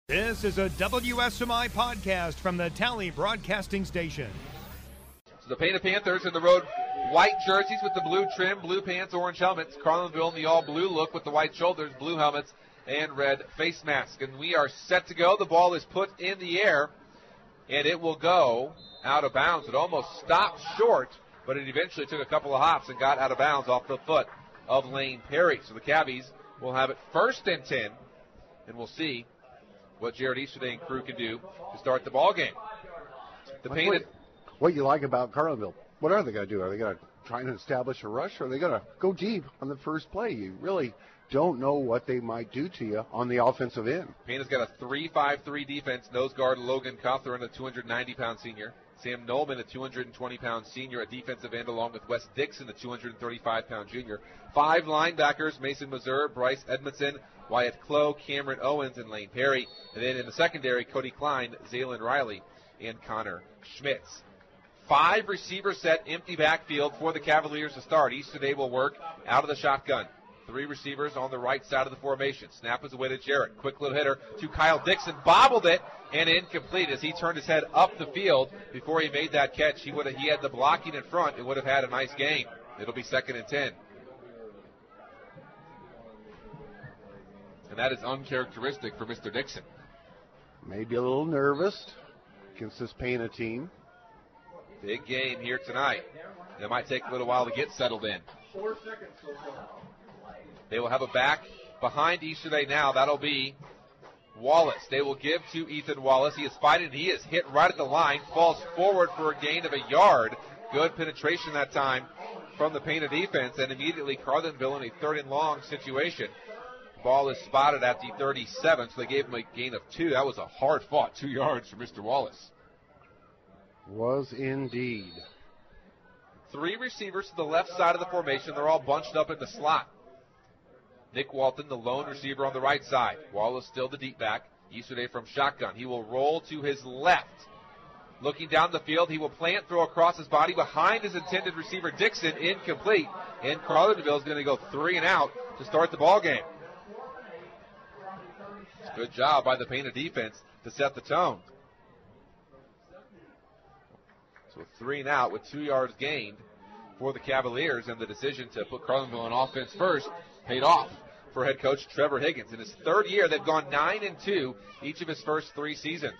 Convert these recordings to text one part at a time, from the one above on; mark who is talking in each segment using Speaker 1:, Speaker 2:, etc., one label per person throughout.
Speaker 1: This is a WSMI podcast from the Tally Broadcasting Station.
Speaker 2: So the Pana Panthers in the road, white jerseys with the blue trim, blue pants, orange helmets. Carlinville in the all-blue look with the white shoulders, blue helmets, and red face mask. And we are set to go. The ball is put in the air, and it will go out of bounds. It almost stopped short, but it eventually took a couple of hops and got out of bounds off the foot of Lane Perry. So the Cabbies will have it 1st and 10, and we'll see what Jared Easterday and crew can do to start the ball game.
Speaker 3: What you like about Carlinville? What are they going to do? Are they going to try and establish a rush, or are they going to go deep on the first play? You really don't know what they might do to you on the offensive end.
Speaker 2: Pana's got a 3-5-3 defense. Nose guard Logan Cawthorn, a 290-pound senior. Sam Nolman, a 220-pound senior at defensive end, along with Wes Dixon, a 235-pound junior. 5 linebackers, Mason Mazur, Bryce Edmondson, Wyatt Clough, Cameron Owens, and Lane Perry. And then in the secondary, Cody Klein, Zaylen Riley, and Connor Schmitz. 5 receiver set, empty backfield for the Cavaliers to start. Easterday will work out of the shotgun. 3 receivers on the right side of the formation. Snap is away to Jarrett. Quick little hitter to Kyle Dixon. Bobbled it and incomplete as he turned his head up the field before he made that catch. He had the blocking in front. It would have had a nice gain. It'll be 2nd and 10. And that is uncharacteristic for Mr. Dixon.
Speaker 3: Maybe a little nervous against this Pana team.
Speaker 2: Big game here tonight. It might take a little while to get settled in.
Speaker 4: 4 seconds so far.
Speaker 2: They will have a back behind Easterday now. That'll be Wallace. They will give to Ethan Wallace. He is fighting. He is hit right at the line. Falls forward for a gain of a yard. Good penetration that time from the Pana defense. And immediately Carlinville in a 3rd and long situation. Ball is spotted at the 37, so they gave him a gain of 2. That was a hard-fought 2 yards for Mr. Wallace.
Speaker 3: Was indeed.
Speaker 2: 3 receivers to the left side of the formation. They're all bunched up in the slot. Nick Walton, the lone receiver on the right side. Wallace still the deep back. Easterday from shotgun. He will roll to his left. Looking down the field, he will plant, throw across his body behind his intended receiver, Dixon, incomplete. And Carlinville is going to go 3 and out to start the ball game. Good job by the Pana defense to set the tone. So 3 and out with 2 yards gained for the Cavaliers, and the decision to put Carlinville on offense first paid off for head coach Trevor Higgins. In his 3rd year, they've gone 9-2 each of his first 3 seasons.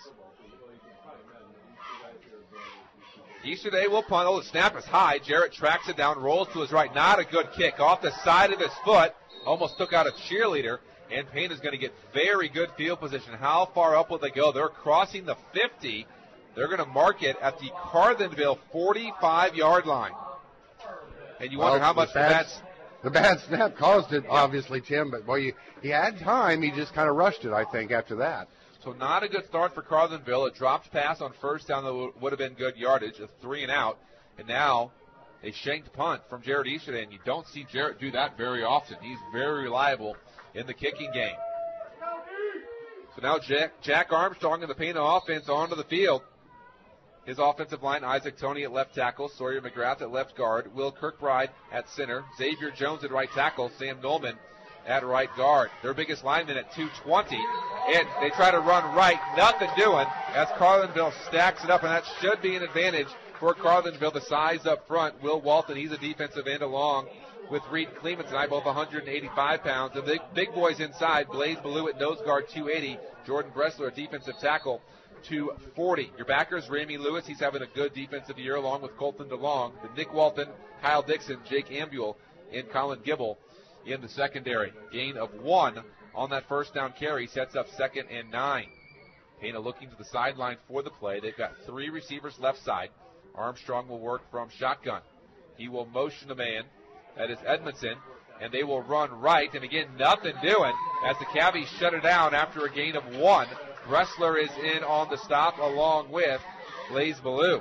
Speaker 2: Easterday will punt. Oh, the snap is high. Jarrett tracks it down, rolls to his right. Not a good kick. Off the side of his foot. Almost took out a cheerleader. And Payne is going to get very good field position. How far up will they go? They're crossing the 50. They're going to mark it at the Carlinville 45-yard line. And you wonder how much
Speaker 3: the bad snap caused it, obviously, Tim. But, boy, he had time. He just kind of rushed it, I think, after that.
Speaker 2: So not a good start for Carlinville. A dropped pass on first down that would have been good yardage, a 3 and out. And now a shanked punt from Jared Easterday. And you don't see Jarrett do that very often. He's very reliable in the kicking game. So now Jack Armstrong and the Pana offense onto the field. His offensive line, Isaac Toney at left tackle, Sawyer McGrath at left guard, Will Kirkbride at center, Xavier Jones at right tackle, Sam Nolman at right guard. Their biggest lineman at 220, and they try to run right, nothing doing, as Carlinville stacks it up, and that should be an advantage for Carlinville. The size up front, Will Walton, he's a defensive end along with Reed Clemens and I, both 185 pounds. The big boys inside, Blaze Ballou at nose guard, 280, Jordan Bressler at defensive tackle, 240. Your backers, Ramey Lewis, he's having a good defensive year along with Colton DeLong. The Nick Walton, Kyle Dixon, Jake Ambuel, and Colin Gibble in the secondary. Gain of 1 on that first down carry sets up 2nd and 9. Pana looking to the sideline for the play. They've got 3 receivers left side. Armstrong will work from shotgun. He will motion a man. That is Edmondson. And they will run right. And again, nothing doing as the Cavs shut it down after a gain of 1. Bressler is in on the stop along with Blaze Ballou.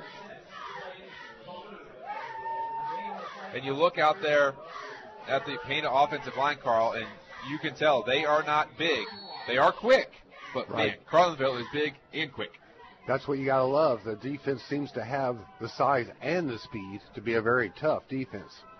Speaker 2: And you look out there at the Pana offensive line, Carl, and you can tell they are not big. They are quick, but man, Carlinville is big and quick.
Speaker 3: That's what you got to love. The defense seems to have the size and the speed to be a very tough defense.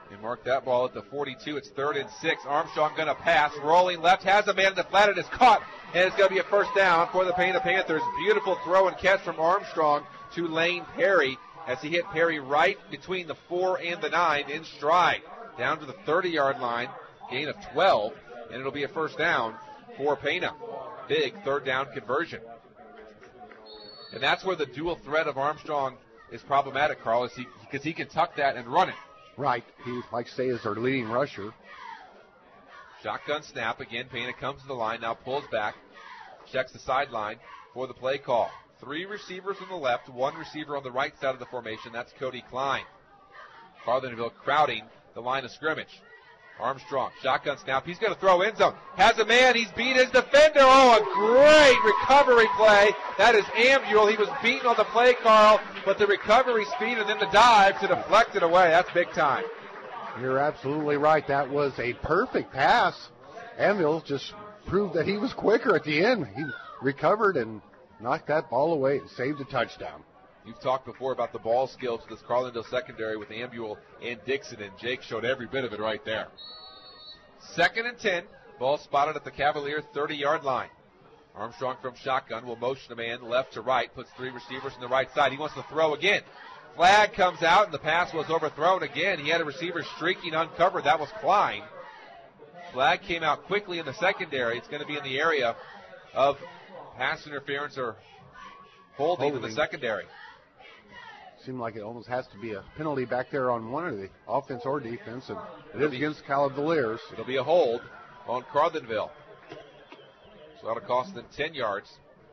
Speaker 2: They mark that ball at the 42. It's 3rd and 6. Armstrong going to pass. Rolling left. Has a man in the flat. It is caught. And it's going to be a first down for the Pana Panthers. Beautiful throw and catch from Armstrong to Lane Perry as he hit Perry right between the 4 and the 9 in stride. Down to the 30-yard line. Gain of 12. And it'll be a first down for Pana. Big 3rd down conversion. And that's where the dual threat of Armstrong is problematic, Carl, because he can tuck that and run it.
Speaker 3: Right. He, like say, is their leading rusher.
Speaker 2: Shotgun snap again. Pana comes to the line, now pulls back, checks the sideline for the play call. 3 receivers on the left, 1 receiver on the right side of the formation. That's Cody Klein. Carlinville crowding the line of scrimmage. Armstrong, shotgun snap. He's going to throw end zone. Has a man. He's beat his defender. Oh, a great recovery play. That is Ambuel. He was beaten on the play, Carl, but the recovery speed and then the dive to deflect it away. That's big time.
Speaker 3: You're absolutely right. That was a perfect pass. Ambuel just proved that he was quicker at the end. He recovered and knocked that ball away and saved a touchdown.
Speaker 2: You've talked before about the ball skills of this Carlinville secondary with Ambuel and Dixon, and Jake showed every bit of it right there. 2nd and 10. Ball spotted at the Cavalier 30-yard line. Armstrong from shotgun will motion a man left to right, puts 3 receivers on the right side. He wants to throw again. Flag comes out, and the pass was overthrown again. He had a receiver streaking uncovered. That was Klein. Flag came out quickly in the secondary. It's going to be in the area of pass interference or holding in the secondary.
Speaker 3: Seemed like it almost has to be a penalty back there on one of the offense or defense, and it is against Cavaliers.
Speaker 2: It'll be a hold on Carlinville. So that'll cost them 10 yards.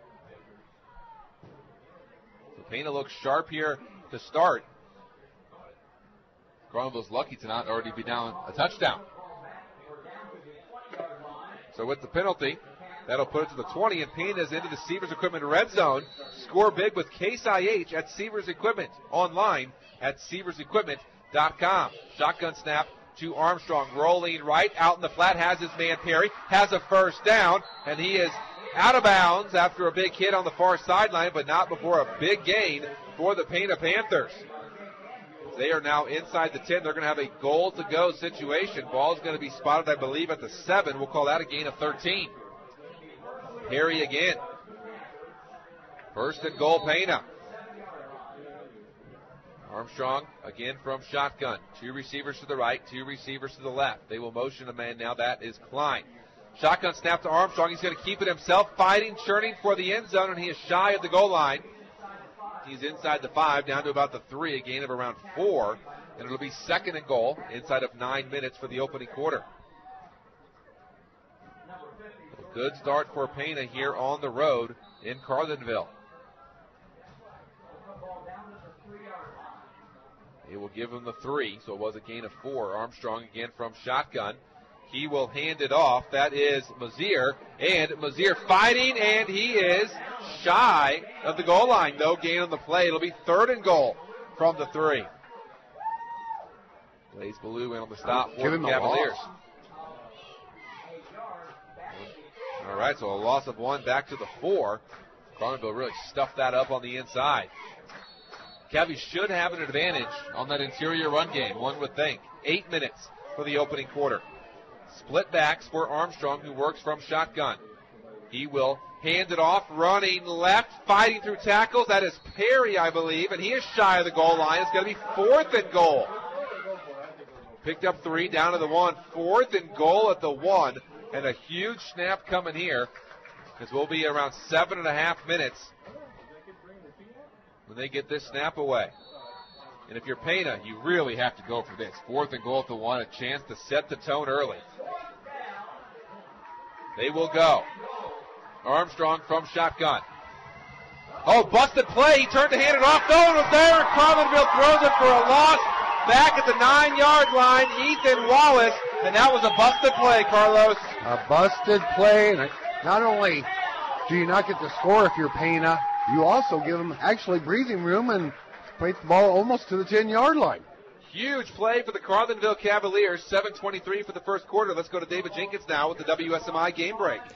Speaker 2: So Pana looks sharp here to start. Carlinville's lucky to not already be down a touchdown. So with the penalty, that'll put it to the 20, and Pana's into the Seavers Equipment red zone. Score big with Case IH at Seavers Equipment. Online at SeaversEquipment.com. Shotgun snap to Armstrong. Rolling right out in the flat. Has his man Perry. Has a first down, and he is out of bounds after a big hit on the far sideline, but not before a big gain for the Pana Panthers. They are now inside the 10. They're going to have a goal-to-go situation. Ball's going to be spotted, I believe, at the 7. We'll call that a gain of 13. Perry again. 1st and goal, Pana. Armstrong again from shotgun. 2 receivers to the right, 2 receivers to the left. They will motion a man now. That is Klein. Shotgun snap to Armstrong. He's going to keep it himself, fighting, churning for the end zone, and he is shy of the goal line. He's inside the 5, down to about the 3, a gain of around 4, and it'll be 2nd and goal inside of 9 minutes for the opening quarter. A good start for Pana here on the road in Carlinville. It will give him the 3, so it was a gain of 4. Armstrong again from shotgun. He will hand it off. That is Mazier. And Mazier fighting, and he is shy of the goal line. No gain on the play. It'll be 3rd and goal from the 3. Blaze Ballou in on the stop for the Cavaliers. All right, so a loss of 1 back to the 4. Carlinville really stuffed that up on the inside. Cavies should have an advantage on that interior run game, one would think. 8 minutes for the opening quarter. Split backs for Armstrong, who works from shotgun. He will hand it off, running left, fighting through tackles. That is Perry, I believe, and he is shy of the goal line. It's going to be 4th and goal. Picked up 3, down to the 1. 4th and goal at the 1, and a huge snap coming here, because we'll be around 7.5 minutes when they get this snap away. And if you're Pana, you really have to go for this. 4th and goal at the 1, a chance to set the tone early. They will go. Armstrong from shotgun. Oh, busted play. He turned to hand it off. No one was there. Carlinville throws it for a loss. Back at the 9-yard line, Ethan Wallace. And that was a busted play, Carlos.
Speaker 3: A busted play. And not only do you not get the score if you're Pana, you also give them actually breathing room and place the ball almost to the 10-yard line.
Speaker 2: Huge play for the Carlinville Cavaliers. 7:23 for the first quarter. Let's go to David Jenkins now with the WSMI game break.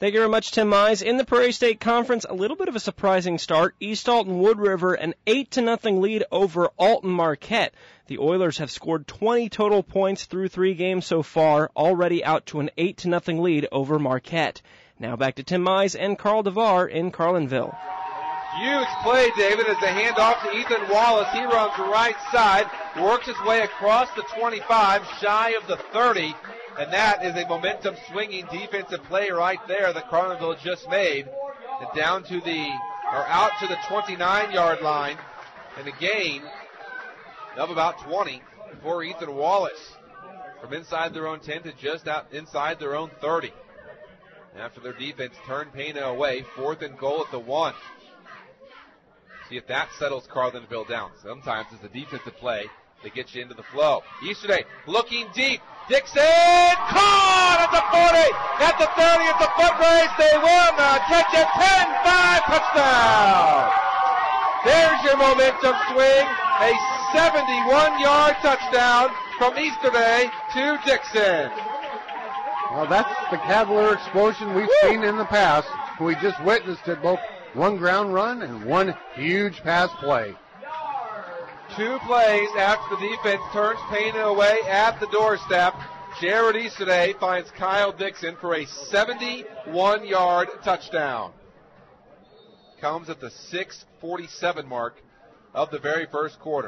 Speaker 4: Thank you very much, Tim Mize. In the Prairie State Conference, a little bit of a surprising start. East Alton Wood River, an 8-0 lead over Alton Marquette. The Oilers have scored 20 total points through 3 games so far, already out to an 8-0 lead over Marquette. Now back to Tim Mize and Carl DeVar in Carlinville.
Speaker 2: Huge play, David, as they hand off to Ethan Wallace. He runs right side, works his way across the 25, shy of the 30, and that is a momentum-swinging defensive play right there that Carlinville just made. And down to out to the 29-yard line, and a gain of about 20 for Ethan Wallace from inside their own 10 to just out inside their own 30. After their defense turned Pana away, 4th and goal at the 1. See if that settles Carlinville down. Sometimes it's a defensive play that gets you into the flow. Easterday looking deep. Dixon caught at the 40, at the 30, at the foot race. They won. Catch it, 10-5 touchdown. There's your momentum swing. A 71-yard touchdown from Easterday to Dixon.
Speaker 3: Well, that's the Cavalier explosion we've seen in the past. We just witnessed it, both one ground run and one huge pass play.
Speaker 2: 2 plays after the defense turns Pana away at the doorstep. Jared Easterday finds Kyle Dixon for a 71-yard touchdown. Comes at the 6:47 mark of the very first quarter.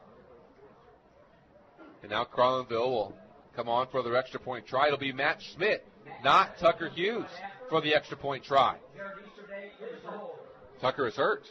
Speaker 2: And now Carlinville will come on for their extra point try. It'll be Matt Schmidt, not Tucker Hughes, for the extra point try. Tucker is hurt.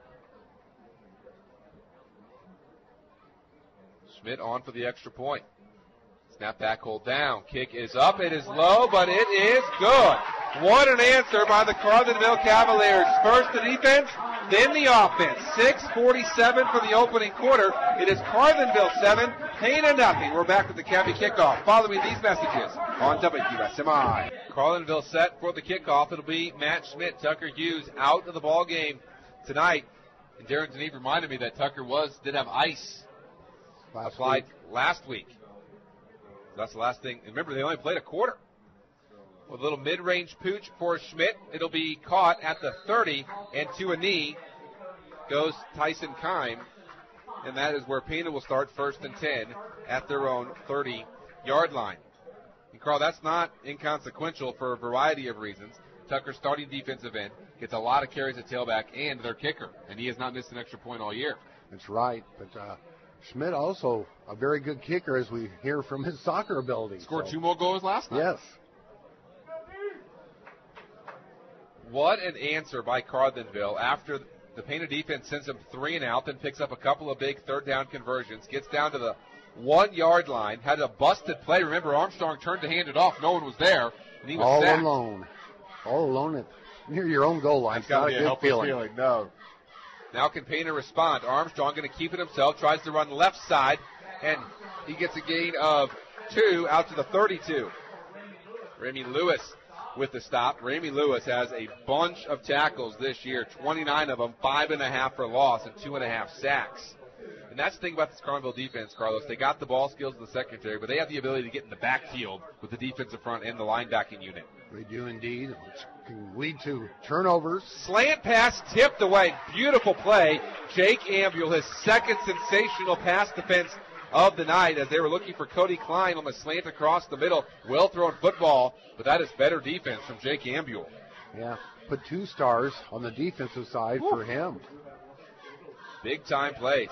Speaker 2: Schmidt on for the extra point. Snap back, hold down. Kick is up. It is low, but it is good. What an answer by the Carlinville Cavaliers. First the defense, then the offense. 6:47 for the opening quarter. It is Carlinville 7, Pana nothing. We're back with the Cavy kickoff following these messages on WQSMI. Carlinville set for the kickoff. It'll be Matt Schmidt. Tucker Hughes out of the ball game tonight. And Darren Deneve reminded me that Tucker did have ice applied last week. That's the last thing. Remember, they only played a quarter. With a little mid-range pooch for Schmidt. It'll be caught at the 30, and to a knee goes Tyson Kime. And that is where Pana will start 1st and 10 at their own 30-yard line. And Carl, that's not inconsequential for a variety of reasons. Tucker, starting defensive end, gets a lot of carries at tailback and their kicker, and he has not missed an extra point all year.
Speaker 3: That's right, but Schmidt also a very good kicker, as we hear from his soccer ability.
Speaker 2: Scored 2 more goals last night.
Speaker 3: Yes.
Speaker 2: What an answer by Carlinville after the Pana defense sends him 3 and out, then picks up a couple of big 3rd down conversions, gets down to the 1-yard line, had a busted play. Remember, Armstrong turned to hand it off. No one was there, and he was
Speaker 3: all
Speaker 2: sacked.
Speaker 3: All alone near your own goal line.
Speaker 2: That's not a good feeling. No. Now can Pana respond? Armstrong going to keep it himself, tries to run left side, and he gets a gain of 2 out to the 32. Ramey Lewis with the stop. Ramey Lewis has a bunch of tackles this year, 29 of them, 5.5 for loss, and 2.5 sacks. And that's the thing about this Carlinville defense, Carlos. They got the ball skills in the secondary, but they have the ability to get in the backfield with the defensive front and the linebacking unit.
Speaker 3: They do indeed, which can lead to turnovers.
Speaker 2: Slant pass tipped away. Beautiful play. Jake Ambule, his second sensational pass defense of the night, as they were looking for Cody Klein on the slant across the middle. Well-thrown football, but that is better defense from Jake Ambule.
Speaker 3: Yeah, put 2 stars on the defensive side for him.
Speaker 2: Big-time plays.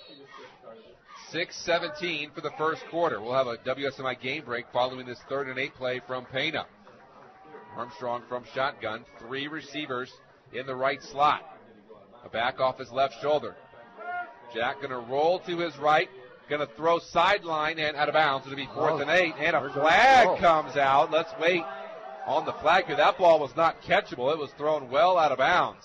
Speaker 2: 6:17 for the first quarter. We'll have a WSMI game break following this 3rd and 8 play from Pana. Armstrong from shotgun. 3 receivers in the right slot. A back off his left shoulder. Jack going to roll to his right. Going to throw sideline and out of bounds. It'll be 4th and 8. And a flag comes out. Let's wait on the flag here. That ball was not catchable. It was thrown well out of bounds.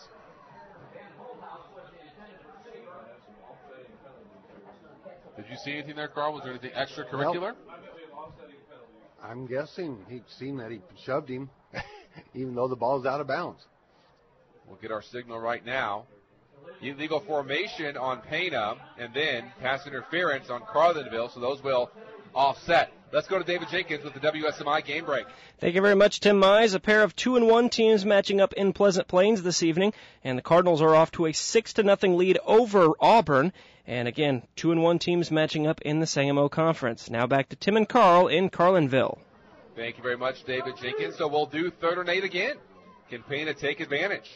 Speaker 2: Did you see anything there, Carl? Was there anything extracurricular?
Speaker 3: Nope. I'm guessing he'd seen that he shoved him, even though the ball's out of bounds.
Speaker 2: We'll get our signal right now. Illegal formation on Pana, and then pass interference on Carlinville, so those will offset. Let's go to David Jenkins with the WSMI game break.
Speaker 4: Thank you very much, Tim Mize. A pair of 2-1 teams matching up in Pleasant Plains this evening, and the Cardinals are off to a 6-0 lead over Auburn. And again, 2-1 teams matching up in the Sangamo Conference. Now back to Tim and Carl in Carlinville.
Speaker 2: Thank you very much, David Jenkins. So we'll do 3rd and 8 again. Can Pena take advantage?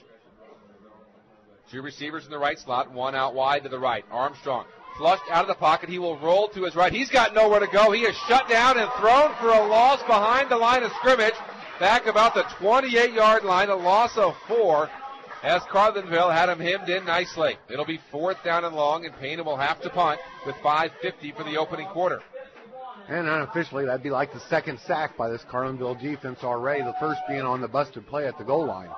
Speaker 2: 2 receivers in the right slot, 1 out wide to the right. Armstrong flushed out of the pocket. He will roll to his right. He's got nowhere to go. He is shut down and thrown for a loss behind the line of scrimmage. Back about the 28-yard line, a loss of 4 as Carlinville had him hemmed in nicely. It'll be 4th down and long, and Pena will have to punt with 5:50 for the opening quarter.
Speaker 3: And unofficially, that'd be like the 2nd sack by this Carlinville defense already, the first being on the busted play at the goal line.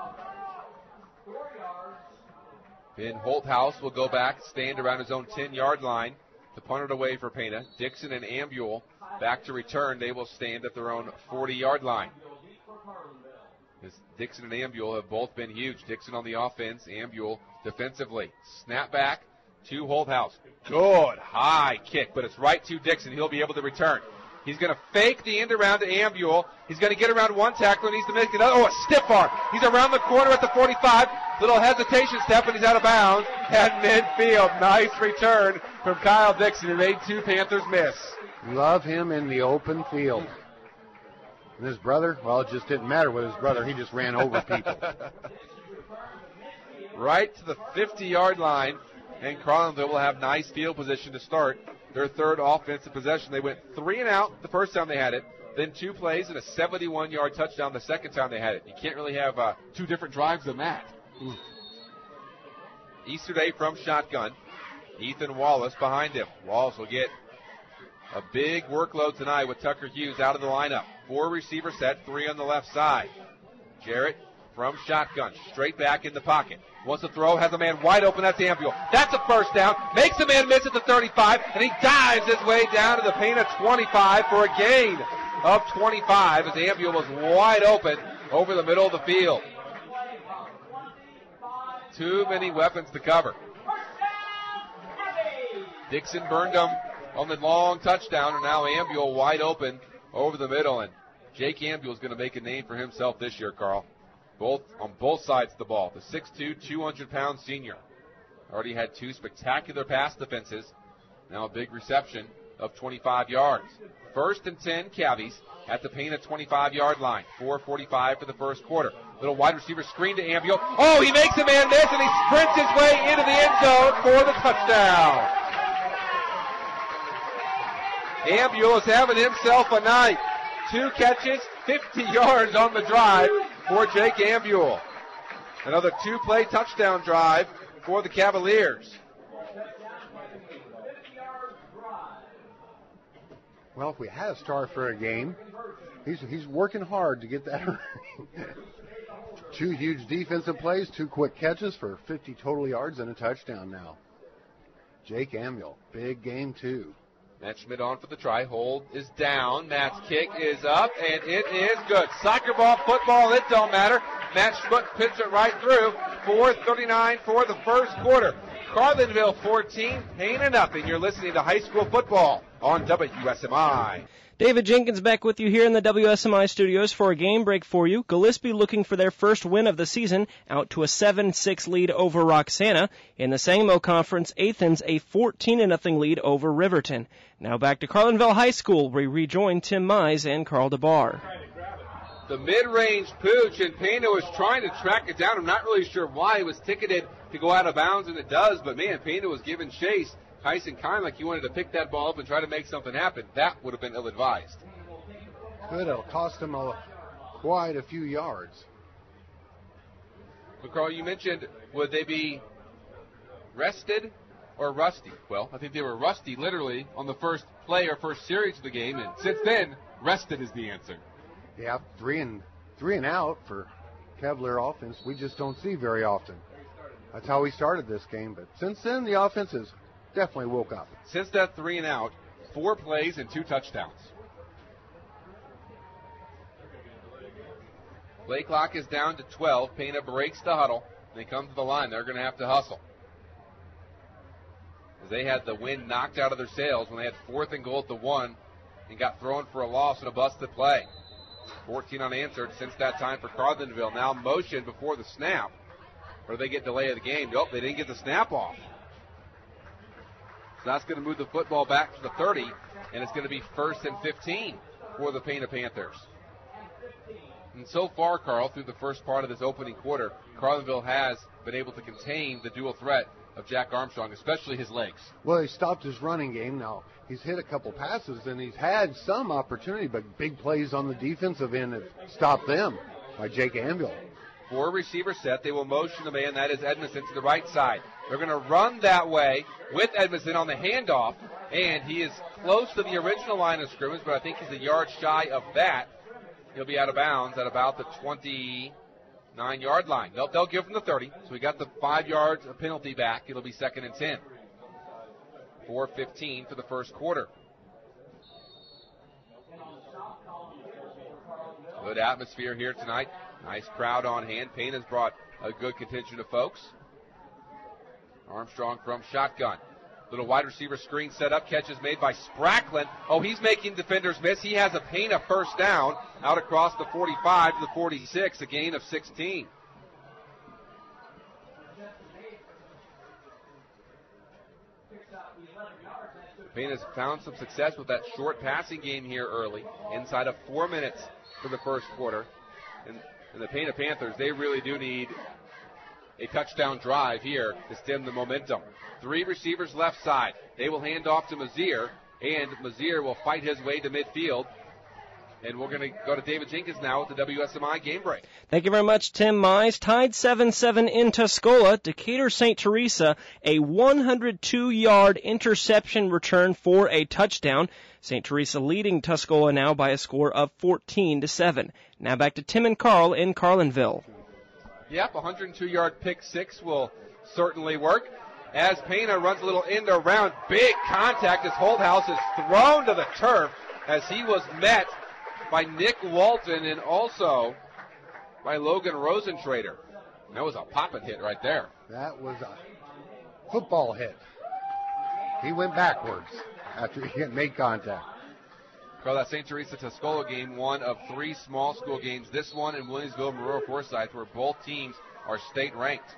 Speaker 2: Ben Holthouse will go back, stand around his own 10-yard line to punt it away for Pena. Dixon and Ambule back to return. They will stand at their own 40-yard line. As Dixon and Ambule have both been huge. Dixon on the offense, Ambule defensively. Snap back to Holthouse. Good high kick, but it's right to Dixon. He'll be able to return. He's going to fake the end around to Ambule. He's going to get around one tackler, needs to make another. Oh, a stiff arm. He's around the corner at the 45. Little hesitation step, and he's out of bounds at midfield. Nice return from Kyle Dixon, who made 2 Panthers miss.
Speaker 3: Love him in the open field. And his brother, well, it just didn't matter with his brother. He just ran over people.
Speaker 2: Right to the 50-yard line, and Carlinville will have nice field position to start their 3rd offensive possession. They went 3 and out the first time they had it, then 2 plays and a 71-yard touchdown the second time they had it. You can't really have 2 different drives than that. Easterday from shotgun. Ethan Wallace behind him. Wallace will get a big workload tonight with Tucker Hughes out of the lineup. 4 receiver set, 3 on the left side. Jarrett from shotgun, straight back in the pocket. Wants to throw, has a man wide open, that's Ambule. That's a first down, makes a man miss at the 35, and he dives his way down to the Pena 25 for a gain of 25 as Ambule was wide open over the middle of the field. Too many weapons to cover. Dixon burned him on the long touchdown, and now Ambule wide open over the middle, and Jake Ambule is going to make a name for himself this year, Carl. On both sides of the ball. The 6'2", 200-pound senior. Already had 2 spectacular pass defenses. Now a big reception of 25 yards. 1st and 10, Cavies at the Pena 25-yard line. 4:45 for the first quarter. Little wide receiver screen to Ambule. Oh, he makes a man miss, and he sprints his way into the end zone for the touchdown. Ambule is having himself a night. 2 catches, 50 yards on the drive for Jake Ambule. Another 2-play touchdown drive for the Cavaliers.
Speaker 3: Well, if we had a star for a game, he's working hard to get that. 2 huge defensive plays, 2 quick catches for 50 total yards and a touchdown now. Jake Ambule, big game too.
Speaker 2: Matt Schmidt on for the try. Hold is down. Matt's kick is up, and it is good. Soccer ball, football, it don't matter. Matt Schmidt pitched it right through. 4:39 for the first quarter. Carlinville 14, Pena nothing. You're listening to high school football on WSMI.
Speaker 4: David Jenkins back with you here in the WSMI studios for a game break for you. Gillespie looking for their first win of the season, out to a 7-6 lead over Roxana. In the Sangamo Conference, Athens a 14-0 lead over Riverton. Now back to Carlinville High School, where we rejoin Tim Mize and Carl DeBar.
Speaker 2: The mid-range pooch, and Pena was trying to track it down. I'm not really sure why it was ticketed to go out of bounds, and it does, but man, Pena was giving chase. Tyson Kymick, he wanted to pick that ball up and try to make something happen. That would have been ill-advised.
Speaker 3: Could have cost him quite a few yards.
Speaker 2: But Carl, you mentioned, would they be rested or rusty? Well, I think they were rusty literally on the first play or first series of the game, and since then, rested is the answer.
Speaker 3: Yeah, three and out for Cavalier offense. We just don't see very often. That's how we started this game, but since then, the offense has definitely woke up.
Speaker 2: Since that 3 and out, 4 plays and 2 touchdowns. Play clock is down to 12. Pena breaks the huddle. They come to the line. They're going to have to hustle. As they had the wind knocked out of their sails when they had 4th and goal at the 1 and got thrown for a loss and a busted play. 14 unanswered since that time for Carlinville. Now motion before the snap. Or they get delay of the game. Nope, they didn't get the snap off. So that's going to move the football back to the 30, and it's going to be 1st and 15 for the Pana Panthers. And so far, Carl, through the first part of this opening quarter, Carlinville has been able to contain the dual threat of Jack Armstrong, especially his legs.
Speaker 3: Well, he stopped his running game. Now, he's hit a couple passes, and he's had some opportunity, but big plays on the defensive end have stopped them by Jake Anvil.
Speaker 2: 4 receiver set. They will motion the man. That is Edmondson to the right side. They're going to run that way with Edmondson on the handoff, and he is close to the original line of scrimmage, but I think he's a yard shy of that. He'll be out of bounds at about the 29-yard line. They'll give him the 30, so we got the 5 yards of penalty back. It'll be 2nd and 10. 4:15 for the first quarter. Good atmosphere here tonight. Nice crowd on hand. Payne has brought a good contingent of folks. Armstrong from shotgun. Little wide receiver screen set up. Catch is made by Spracklin. Oh, he's making defenders miss. He has a Payne first down out across the 45 to the 46, a gain of 16. Payne has found some success with that short passing game here early, inside of 4 minutes for the first quarter. And the Pana Panthers, they really do need a touchdown drive here to stem the momentum. 3 receivers left side. They will hand off to Mazier, and Mazier will fight his way to midfield. And we're going to go to David Jenkins now with the WSMI game break.
Speaker 4: Thank you very much, Tim Mize. Tied 7-7 in Tuscola. Decatur St. Teresa, a 102-yard interception return for a touchdown. St. Teresa leading Tuscola now by a score of 14-7. Now back to Tim and Carl in Carlinville.
Speaker 2: Yep, 102-yard pick 6 will certainly work. As Pena runs a little end around, big contact as Holthouse is thrown to the turf as he was met by Nick Walton and also by Logan Rosentrader. That was a poppin' hit right there.
Speaker 3: That was a football hit. He went backwards after he made contact.
Speaker 2: Carl, that St. Teresa Tuscola game, one of 3 small school games. This one in Williamsville, Maroa Forsyth, where both teams are state ranked.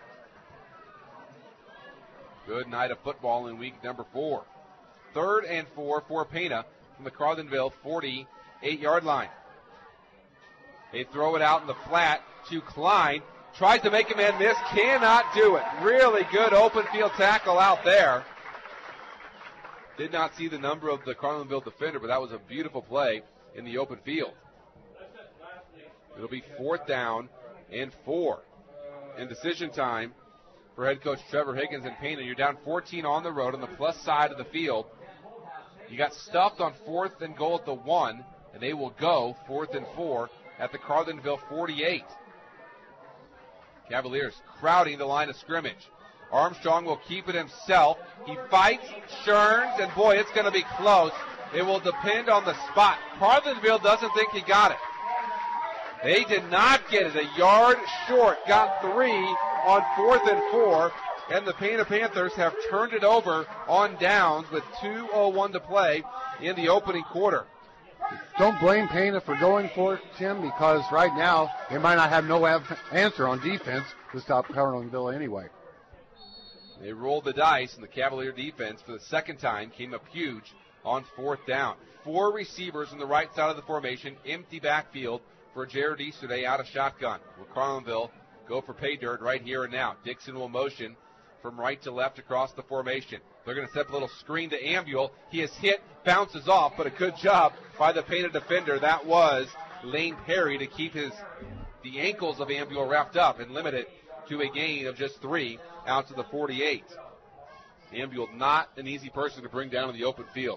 Speaker 2: Good night of football in week number 4. 3rd and 4 for Pena from the Carlinville 48-yard line. They throw it out in the flat to Klein. Tries to make a man miss, cannot do it. Really good open field tackle out there. Did not see the number of the Carlinville defender, but that was a beautiful play in the open field. It'll be 4th down and 4. And decision time for head coach Trevor Higgins and Payne. You're down 14 on the road on the plus side of the field. You got stuffed on 4th and goal at the 1, and they will go 4th and 4 at the Carlinville 48. Cavaliers crowding the line of scrimmage. Armstrong will keep it himself. He fights, churns, and boy, it's going to be close. It will depend on the spot. Carlinville doesn't think he got it. They did not get it. A yard short. Got 3 on 4th and 4. And the Pana Panthers have turned it over on downs with 2:01 to play in the opening quarter.
Speaker 3: Don't blame Pena for going for it, Tim, because right now they might not have no answer on defense to stop Carlinville anyway.
Speaker 2: They rolled the dice, and the Cavalier defense for the second time came up huge on 4th down. 4 receivers on the right side of the formation, empty backfield for Jared Easterday out of shotgun. Will Carlinville go for pay dirt right here and now? Dixon will motion from right to left across the formation. They're going to set up a little screen to Ambule. He is hit, bounces off, but a good job by the Pena defender. That was Lane Perry to keep the ankles of Ambule wrapped up and limit it to a gain of just 3 out to the 48. Ambule not an easy person to bring down in the open field.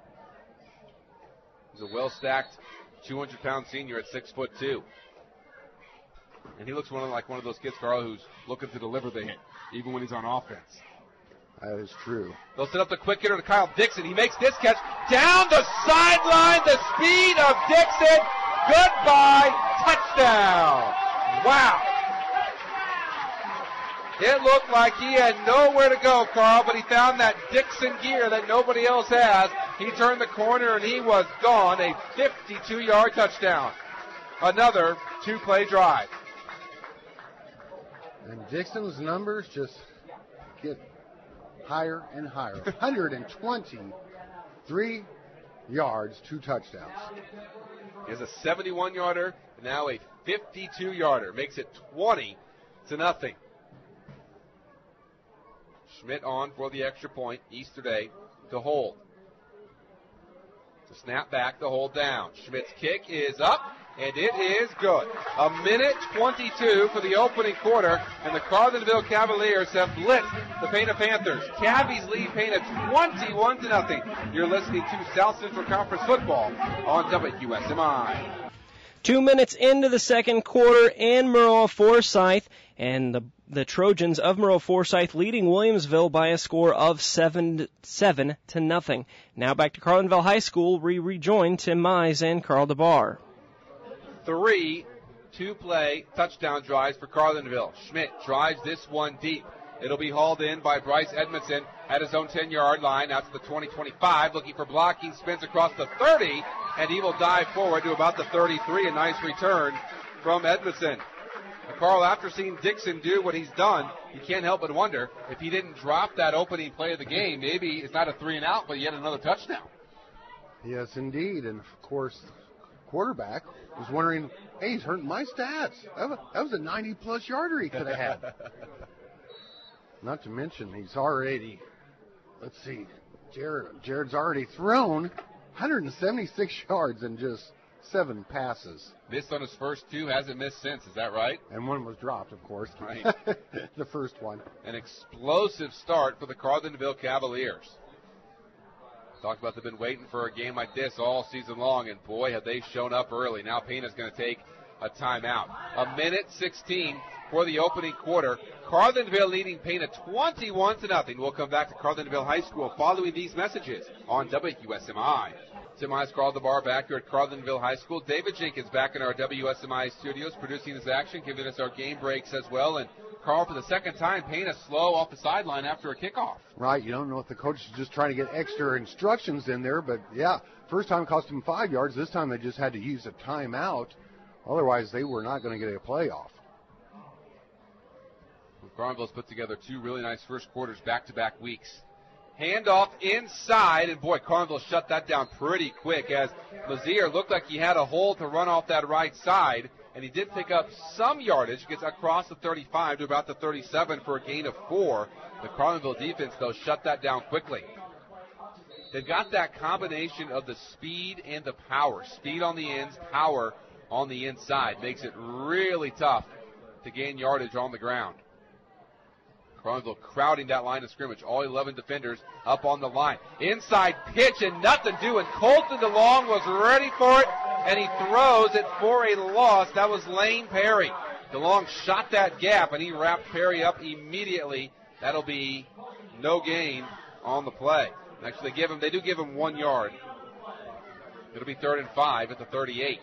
Speaker 2: He's a well-stacked 200-pound senior at 6'2". And he looks like one of those kids, Carl, who's looking to deliver the hit, even when he's on offense.
Speaker 3: That is true.
Speaker 2: They'll set up the quick hitter to Kyle Dixon. He makes this catch down the sideline. The speed of Dixon. Goodbye. Touchdown. Wow. It looked like he had nowhere to go, Carl, but he found that Dixon gear that nobody else has. He turned the corner and he was gone. A 52-yard touchdown. Another 2-play drive.
Speaker 3: And Dixon's numbers just get higher and higher. 123 yards, 2 touchdowns.
Speaker 2: He has a 71-yarder, and now a 52-yarder. Makes it 20-0. Schmidt on for the extra point. Easterday to hold. To snap back, to hold down. Schmidt's kick is up, and it is good. 1:22 for the opening quarter, and the Carlinville Cavaliers have blitzed the Pana Panthers. Cavies lead Pana 21-0. You're listening to South Central Conference football on WSMI.
Speaker 4: 2 minutes into the second quarter in Murrell Forsyth, and the Trojans of Murrell Forsyth leading Williamsville by a score of 7-0. Now back to Carlinville High School. We rejoin Tim Mize and Carl DeBar.
Speaker 2: 3 2-play touchdown drives for Carlinville. Schmidt drives this one deep. It'll be hauled in by Bryce Edmondson at his own 10-yard line out to the 20-25, looking for blocking, spins across the 30, and he will dive forward to about the 33. A nice return from Edmondson. And Carl, after seeing Dixon do what he's done, you can't help but wonder if he didn't drop that opening play of the game, maybe it's not a 3-and-out, but yet another touchdown.
Speaker 3: Yes, indeed. And, of course, the quarterback was wondering, hey, he's hurting my stats. That was a 90-plus yarder he could have had. Not to mention, he's already, let's see, Jared's already thrown 176 yards in just 7 passes.
Speaker 2: Missed on his first 2, hasn't missed since, is that right?
Speaker 3: And one was dropped, of course.
Speaker 2: Right.
Speaker 3: The first one.
Speaker 2: An explosive start for the Carlinville Cavaliers. Talked about they've been waiting for a game like this all season long, and boy, have they shown up early. Now Payne's going to take a timeout. 1:16 for the opening quarter. Carlinville leading Payne 21-0. We'll come back to Carlinville High School following these messages on WSMI. Tim Mize, Carl DeBar back here at Carlinville High School. David Jenkins back in our WSMI studios producing this action, giving us our game breaks as well. And Carl, for the second time, Payne slow off the sideline after a kickoff.
Speaker 3: Right, you don't know if the coach is just trying to get extra instructions in there, but yeah, first time cost him 5 yards. This time they just had to use a timeout. Otherwise, they were not going to get a playoff.
Speaker 2: Carlinville's put together 2 really nice first quarters back-to-back weeks. Handoff inside, and boy, Carlinville shut that down pretty quick as Lazier looked like he had a hole to run off that right side, and he did pick up some yardage, gets across the 35 to about the 37 for a gain of 4. The Carlinville defense, though, shut that down quickly. They've got that combination of the speed and the power. Speed on the ends, power on the inside. Makes it really tough to gain yardage on the ground. Carlinville crowding that line of scrimmage. All 11 defenders up on the line. Inside pitch and nothing doing. Colton DeLong was ready for it, and he throws it for a loss. That was Lane Perry. DeLong shot that gap, and he wrapped Perry up immediately. That'll be no gain on the play. Actually, they do give him 1 yard. It'll be 3rd and 5 at the 38.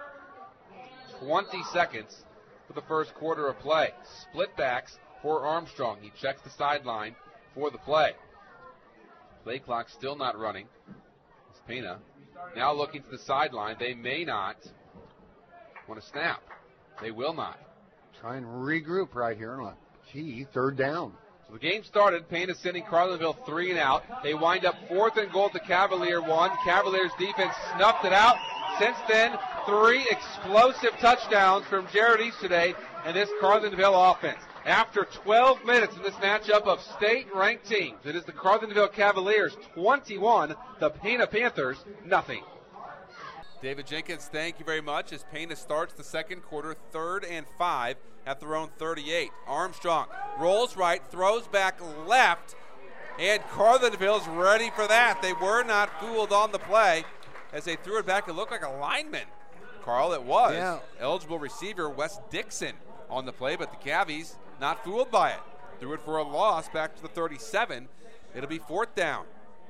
Speaker 2: 20 seconds for the first quarter of play. Split backs for Armstrong. He checks the sideline for the play. Play clock still not running. It's Pena now looking to the sideline. They may not want to snap. They will not.
Speaker 3: Try and regroup right here on a key 3rd down.
Speaker 2: So the game started. Pena sending Carlinville 3 and out. They wind up 4th and goal to Cavalier 1. Cavaliers defense snuffed it out. Since then, 3 explosive touchdowns from Jared Easterday and this Carlinville offense. After 12 minutes in this matchup of state-ranked teams, it is the Carlinville Cavaliers 21, the Pena Panthers nothing. David Jenkins, thank you very much as Pena starts the second quarter, 3rd and 5 at their own 38. Armstrong rolls right, throws back left, and Carlinville's ready for that. They were not fooled on the play as they threw it back. It looked like a lineman. Carl, it was.
Speaker 3: Yeah.
Speaker 2: Eligible receiver Wes Dixon on the play, but the Cavies not fooled by it. Threw it for a loss back to the 37. It'll be 4th down.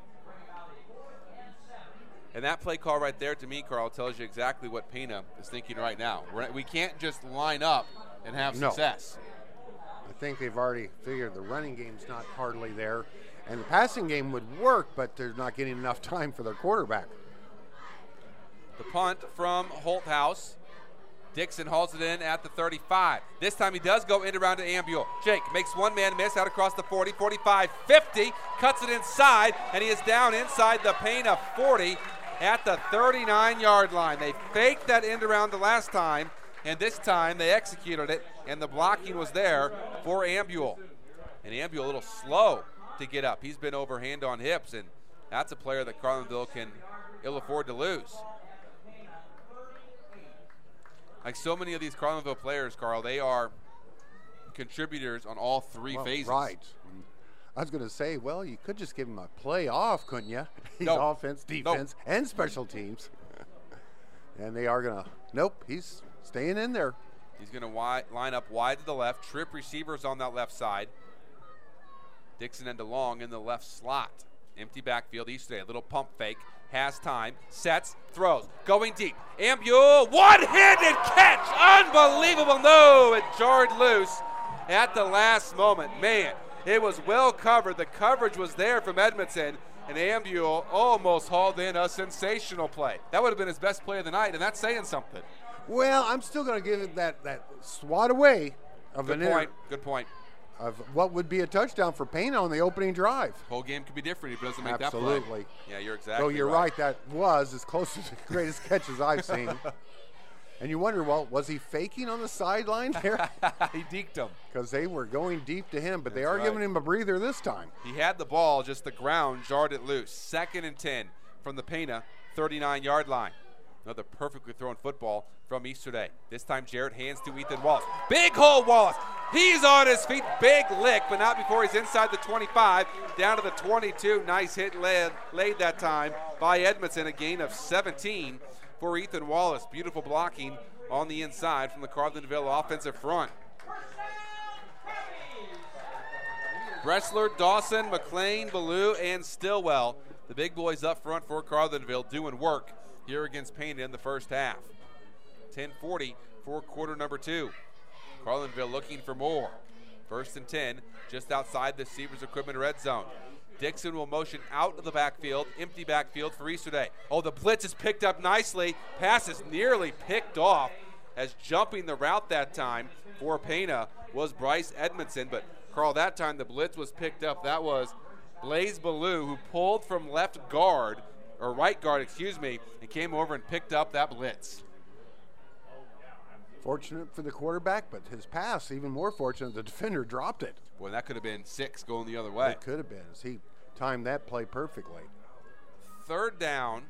Speaker 2: And that play call right there, to me, Carl, tells you exactly what Pena is thinking right now. We can't just line up and have success.
Speaker 3: The think they've already figured the running game's not hardly there. And the passing game would work, but they're not getting enough time for their quarterback.
Speaker 5: The punt from Holthouse. Dixon hauls it in at the 35. This time he does go in around to Ambule. Jake makes one man miss out across the 40, 45, 50, cuts it inside, and he is down inside the Pana 40 at the 39-yard line. They faked that end around the last time, and this time they executed it, and the blocking was there for Ambule. And Ambule a little slow to get up. He's been over hand on hips, and that's a player that Carlinville can ill afford to lose. Like so many of these Carlinville players, Carl, they are contributors on all three phases.
Speaker 3: Right. I was going to say, well, you could just give him a play off, couldn't you? He's offense, defense, and special teams. And they are going to, nope, he's staying in there.
Speaker 5: He's going to line up wide to the left. Trip receivers on that left side. Dixon and DeLong in the left slot. Empty backfield, Eastday, a little pump fake. Has time, sets, throws, going deep. Ambule, one-handed catch, unbelievable, no, it jarred loose at the last moment. Man, it was well covered. The coverage was there from Edmondson, and Ambule almost hauled in a sensational play. That would have been his best play of the night, and that's saying something.
Speaker 3: Well, I'm still going to give it that swat away of
Speaker 5: Good point. Good point.
Speaker 3: Of what would be a touchdown for Pana on the opening drive.
Speaker 5: Whole game could be different if he doesn't make
Speaker 3: Absolutely.
Speaker 5: that play. Yeah, you're exactly
Speaker 3: So you're right. That was as close to the greatest catches I've seen. And you wonder, well, was he faking on the sideline there?
Speaker 5: He deked him.
Speaker 3: Because they were going deep to him, but they are giving him a breather this time.
Speaker 5: He had the ball, just the ground jarred it loose. 2nd and 10 from the Pana 39-yard line. Another perfectly thrown football from Easterday. This time Jarrett hands to Ethan Wallace. Big hole Wallace. He's on his feet. Big lick, but not before he's inside the 25. Down to the 22. Nice hit laid that time by Edmondson. A gain of 17 for Ethan Wallace. Beautiful blocking on the inside from the Carlinville offensive front. Bressler, Dawson, McLean, Ballou, and Stillwell. The big boys up front for Carlinville doing work here against Pana in the first half. 10:40 for quarter number 2. Carlinville looking for more. 1st and 10, just outside the Seavers Equipment red zone. Dixon will motion out of the backfield, empty backfield for Easterday. Oh, the blitz is picked up nicely. Pass is nearly picked off as jumping the route that time for Pana was Bryce Edmondson. But, Carl, that time the blitz was picked up. That was Blaze Ballou, who pulled from left guard, or right guard, excuse me, and came over and picked up that blitz.
Speaker 3: Fortunate for the quarterback, but his pass, even more fortunate, the defender dropped it.
Speaker 5: Boy, that could have been 6 going the other way.
Speaker 3: It could have been, as he timed that play perfectly.
Speaker 5: 2nd down,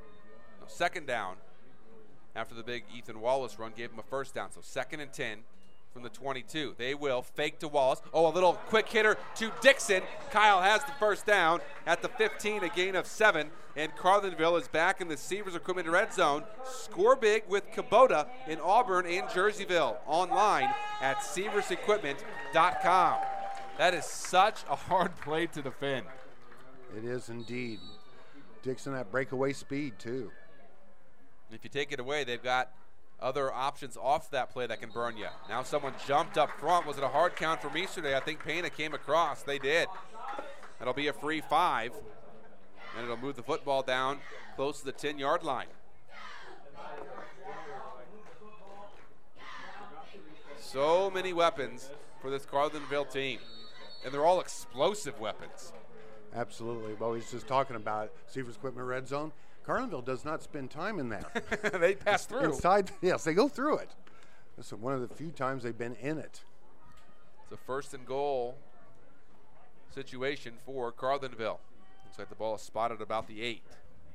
Speaker 5: after the big Ethan Wallace run gave him a 1st down. So 2nd and 10 from the 22. They will fake to Wallace. Oh, a little quick hitter to Dixon. Kyle has the 1st down at the 15, a gain of 7. And Carlinville is back in the Seavers Equipment red zone. Score big with Kubota in Auburn and Jerseyville. Online at SeaversEquipment.com. That is such a hard play to defend.
Speaker 3: It is indeed. Dixon at breakaway speed, too.
Speaker 5: If you take it away, they've got other options off that play that can burn you. Now someone jumped up front. Was it a hard count from Easterday? I think Pana came across. They did. That'll be a free 5. And it'll move the football down close to the 10-yard line. So many weapons for this Carlinville team. And they're all explosive weapons.
Speaker 3: Absolutely. Well, he's just talking about Seavers Equipment red zone. Carlinville does not spend time in that.
Speaker 5: They pass through.
Speaker 3: Inside, yes, they go through it. This is one of the few times they've been in it.
Speaker 5: It's a 1st and goal situation for Carlinville. Looks like the ball is spotted about the 8.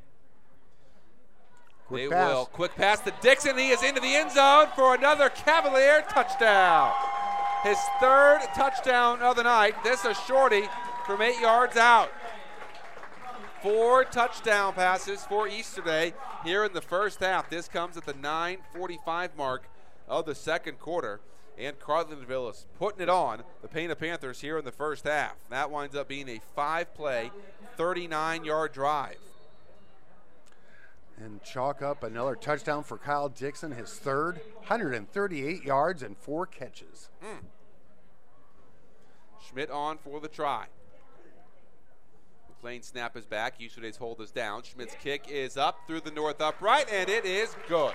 Speaker 3: Quick pass.
Speaker 5: Quick pass to Dixon. He is into the end zone for another Cavalier touchdown. His 3rd touchdown of the night. This a shorty from 8 yards out. 4 touchdown passes for Easterday here in the first half. This comes at the 9:45 mark of the 2nd quarter. And Carlinville is putting it on the Pana Panthers here in the first half. That winds up being a 5-play, 39-yard drive.
Speaker 3: And chalk up another touchdown for Kyle Dixon, his 3rd, 138 yards and 4 catches.
Speaker 5: Schmidt on for the try. McLean snap is back. Usude's hold is down. Schmidt's kick is up through the north upright, and it is good.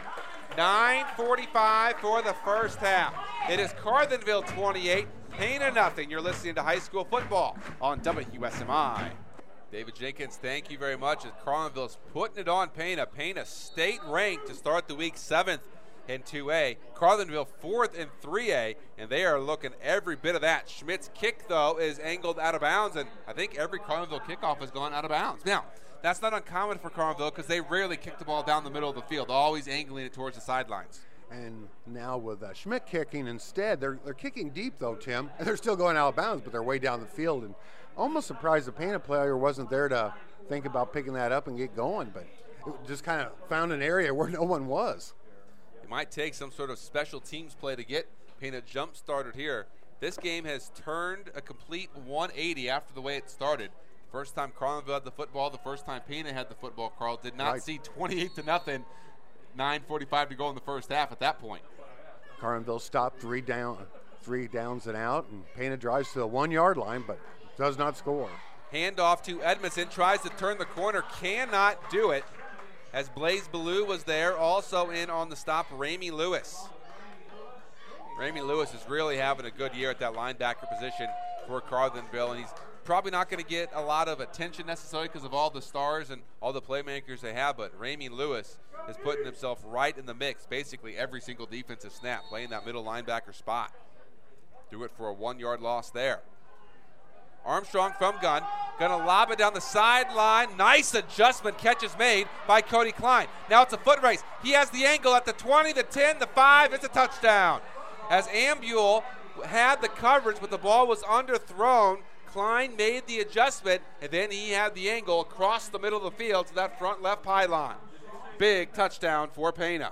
Speaker 5: 9:45 for the first half. It is Carlinville 28, Pana nothing. You're listening to high school football on WSMI. David Jenkins, thank you very much. As Carlinville's putting it on Pana. Pana state ranked to start the week 7th in 2A. Carlinville 4th in 3A, and they are looking every bit of that. Schmidt's kick, though, is angled out of bounds, and I think every Carlinville kickoff has gone out of bounds. Now, that's not uncommon for Carlinville because they rarely kick the ball down the middle of the field, always angling it towards the sidelines.
Speaker 3: And now with Schmidt kicking instead, they're kicking deep, though, Tim. And they're still going out of bounds, but they're way down the field. And almost surprised the Pana player wasn't there to think about picking that up and get going, but it just kind of found an area where no one was.
Speaker 5: It might take some sort of special teams play to get Pana jump started here. This game has turned a complete 180 after the way it started. First time Carlinville had the football, the first time Pana had the football, Carl did not see 28-0, 9:45 to go in the first half at that point.
Speaker 3: Carlinville stopped three downs and out, and Pana drives to the 1 yard line, but does not score.
Speaker 5: Handoff to Edmondson, tries to turn the corner, cannot do it. As Blaze Ballou was there, also in on the stop, Ramey Lewis. Ramey Lewis is really having a good year at that linebacker position for Carlinville, and he's probably not going to get a lot of attention necessarily because of all the stars and all the playmakers they have, but Ramey Lewis is putting himself right in the mix basically every single defensive snap, playing that middle linebacker spot. Threw it for a 1 yard loss there. Armstrong from gun, gonna lob it down the sideline. Nice adjustment, catch is made by Cody Klein. Now it's a foot race. He has the angle at the 20, the 10, the 5. It's a touchdown. As Ambule had the coverage, but the ball was underthrown, Klein made the adjustment, and then he had the angle across the middle of the field to that front left pylon. Big touchdown for Pana.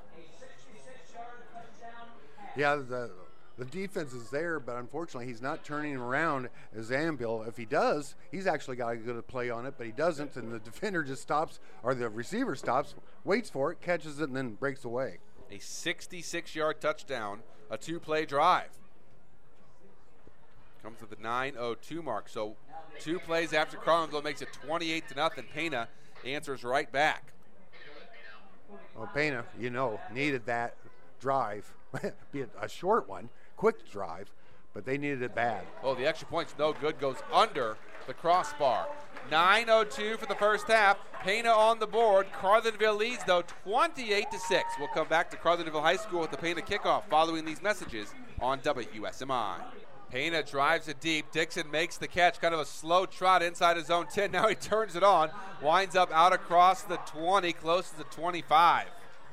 Speaker 3: Yeah, the defense is there, but unfortunately he's not turning around as Ambule. If he does, he's actually got a good play on it, but he doesn't, and the defender just stops, or the receiver stops, waits for it, catches it, and then breaks away.
Speaker 5: A 66-yard touchdown, a 2-play drive. Comes to the 9:02 mark. So 2 plays after Carlinville makes it 28-0. Pana answers right back.
Speaker 3: Well, Pana, needed that drive, be it a short one, quick drive, but they needed it bad.
Speaker 5: Oh, the extra point's no good, goes under the crossbar. 9:02 for the first half. Pana on the board. Carlinville leads, though, 28-6. We'll come back to Carlinville High School with the Pana kickoff following these messages on WSMI. Pana drives it deep. Dixon makes the catch, kind of a slow trot inside his own 10. Now he turns it on, winds up out across the 20, close to the 25.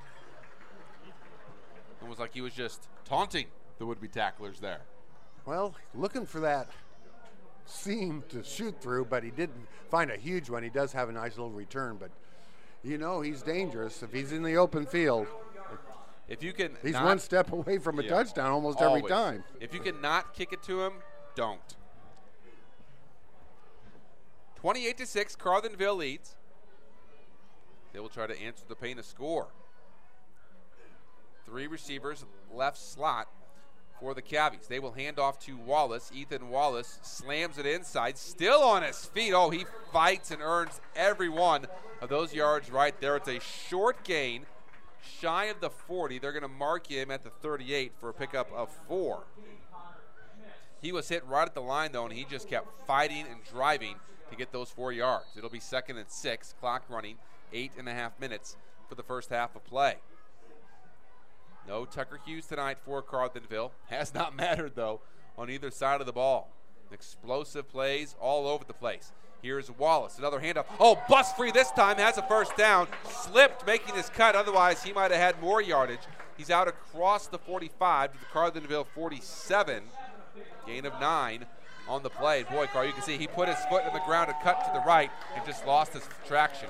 Speaker 5: Almost like he was just taunting the would-be tacklers there.
Speaker 3: Well, looking for that seam to shoot through, but he didn't find a huge one. He does have a nice little return, but he's dangerous if he's in the open field.
Speaker 5: If you can,
Speaker 3: he's one step away from a touchdown almost every time.
Speaker 5: If you can not kick it to him, don't. 28-6, Carlinville leads. They will try to answer the Pana score. 3 receivers left slot for the Cavies. They will hand off to Wallace. Ethan Wallace slams it inside, still on his feet. Oh, he fights and earns every one of those yards right there. It's a short gain, shy of the 40. They're going to mark him at the 38 for a pickup of 4. He was hit right at the line, though, and he just kept fighting and driving to get those 4 yards. It'll be 2nd and 6, clock running, 8.5 minutes for the first half of play. No Tucker Hughes tonight for Carlinville. Has not mattered, though, on either side of the ball. Explosive plays all over the place. Here's Wallace, another handoff. Oh, bust free this time, has a first down. Slipped making his cut, otherwise he might have had more yardage. He's out across the 45 to the Carlinville 47. Gain of 9 on the play. Boy, Carl, you can see he put his foot in the ground and cut to the right and just lost his traction.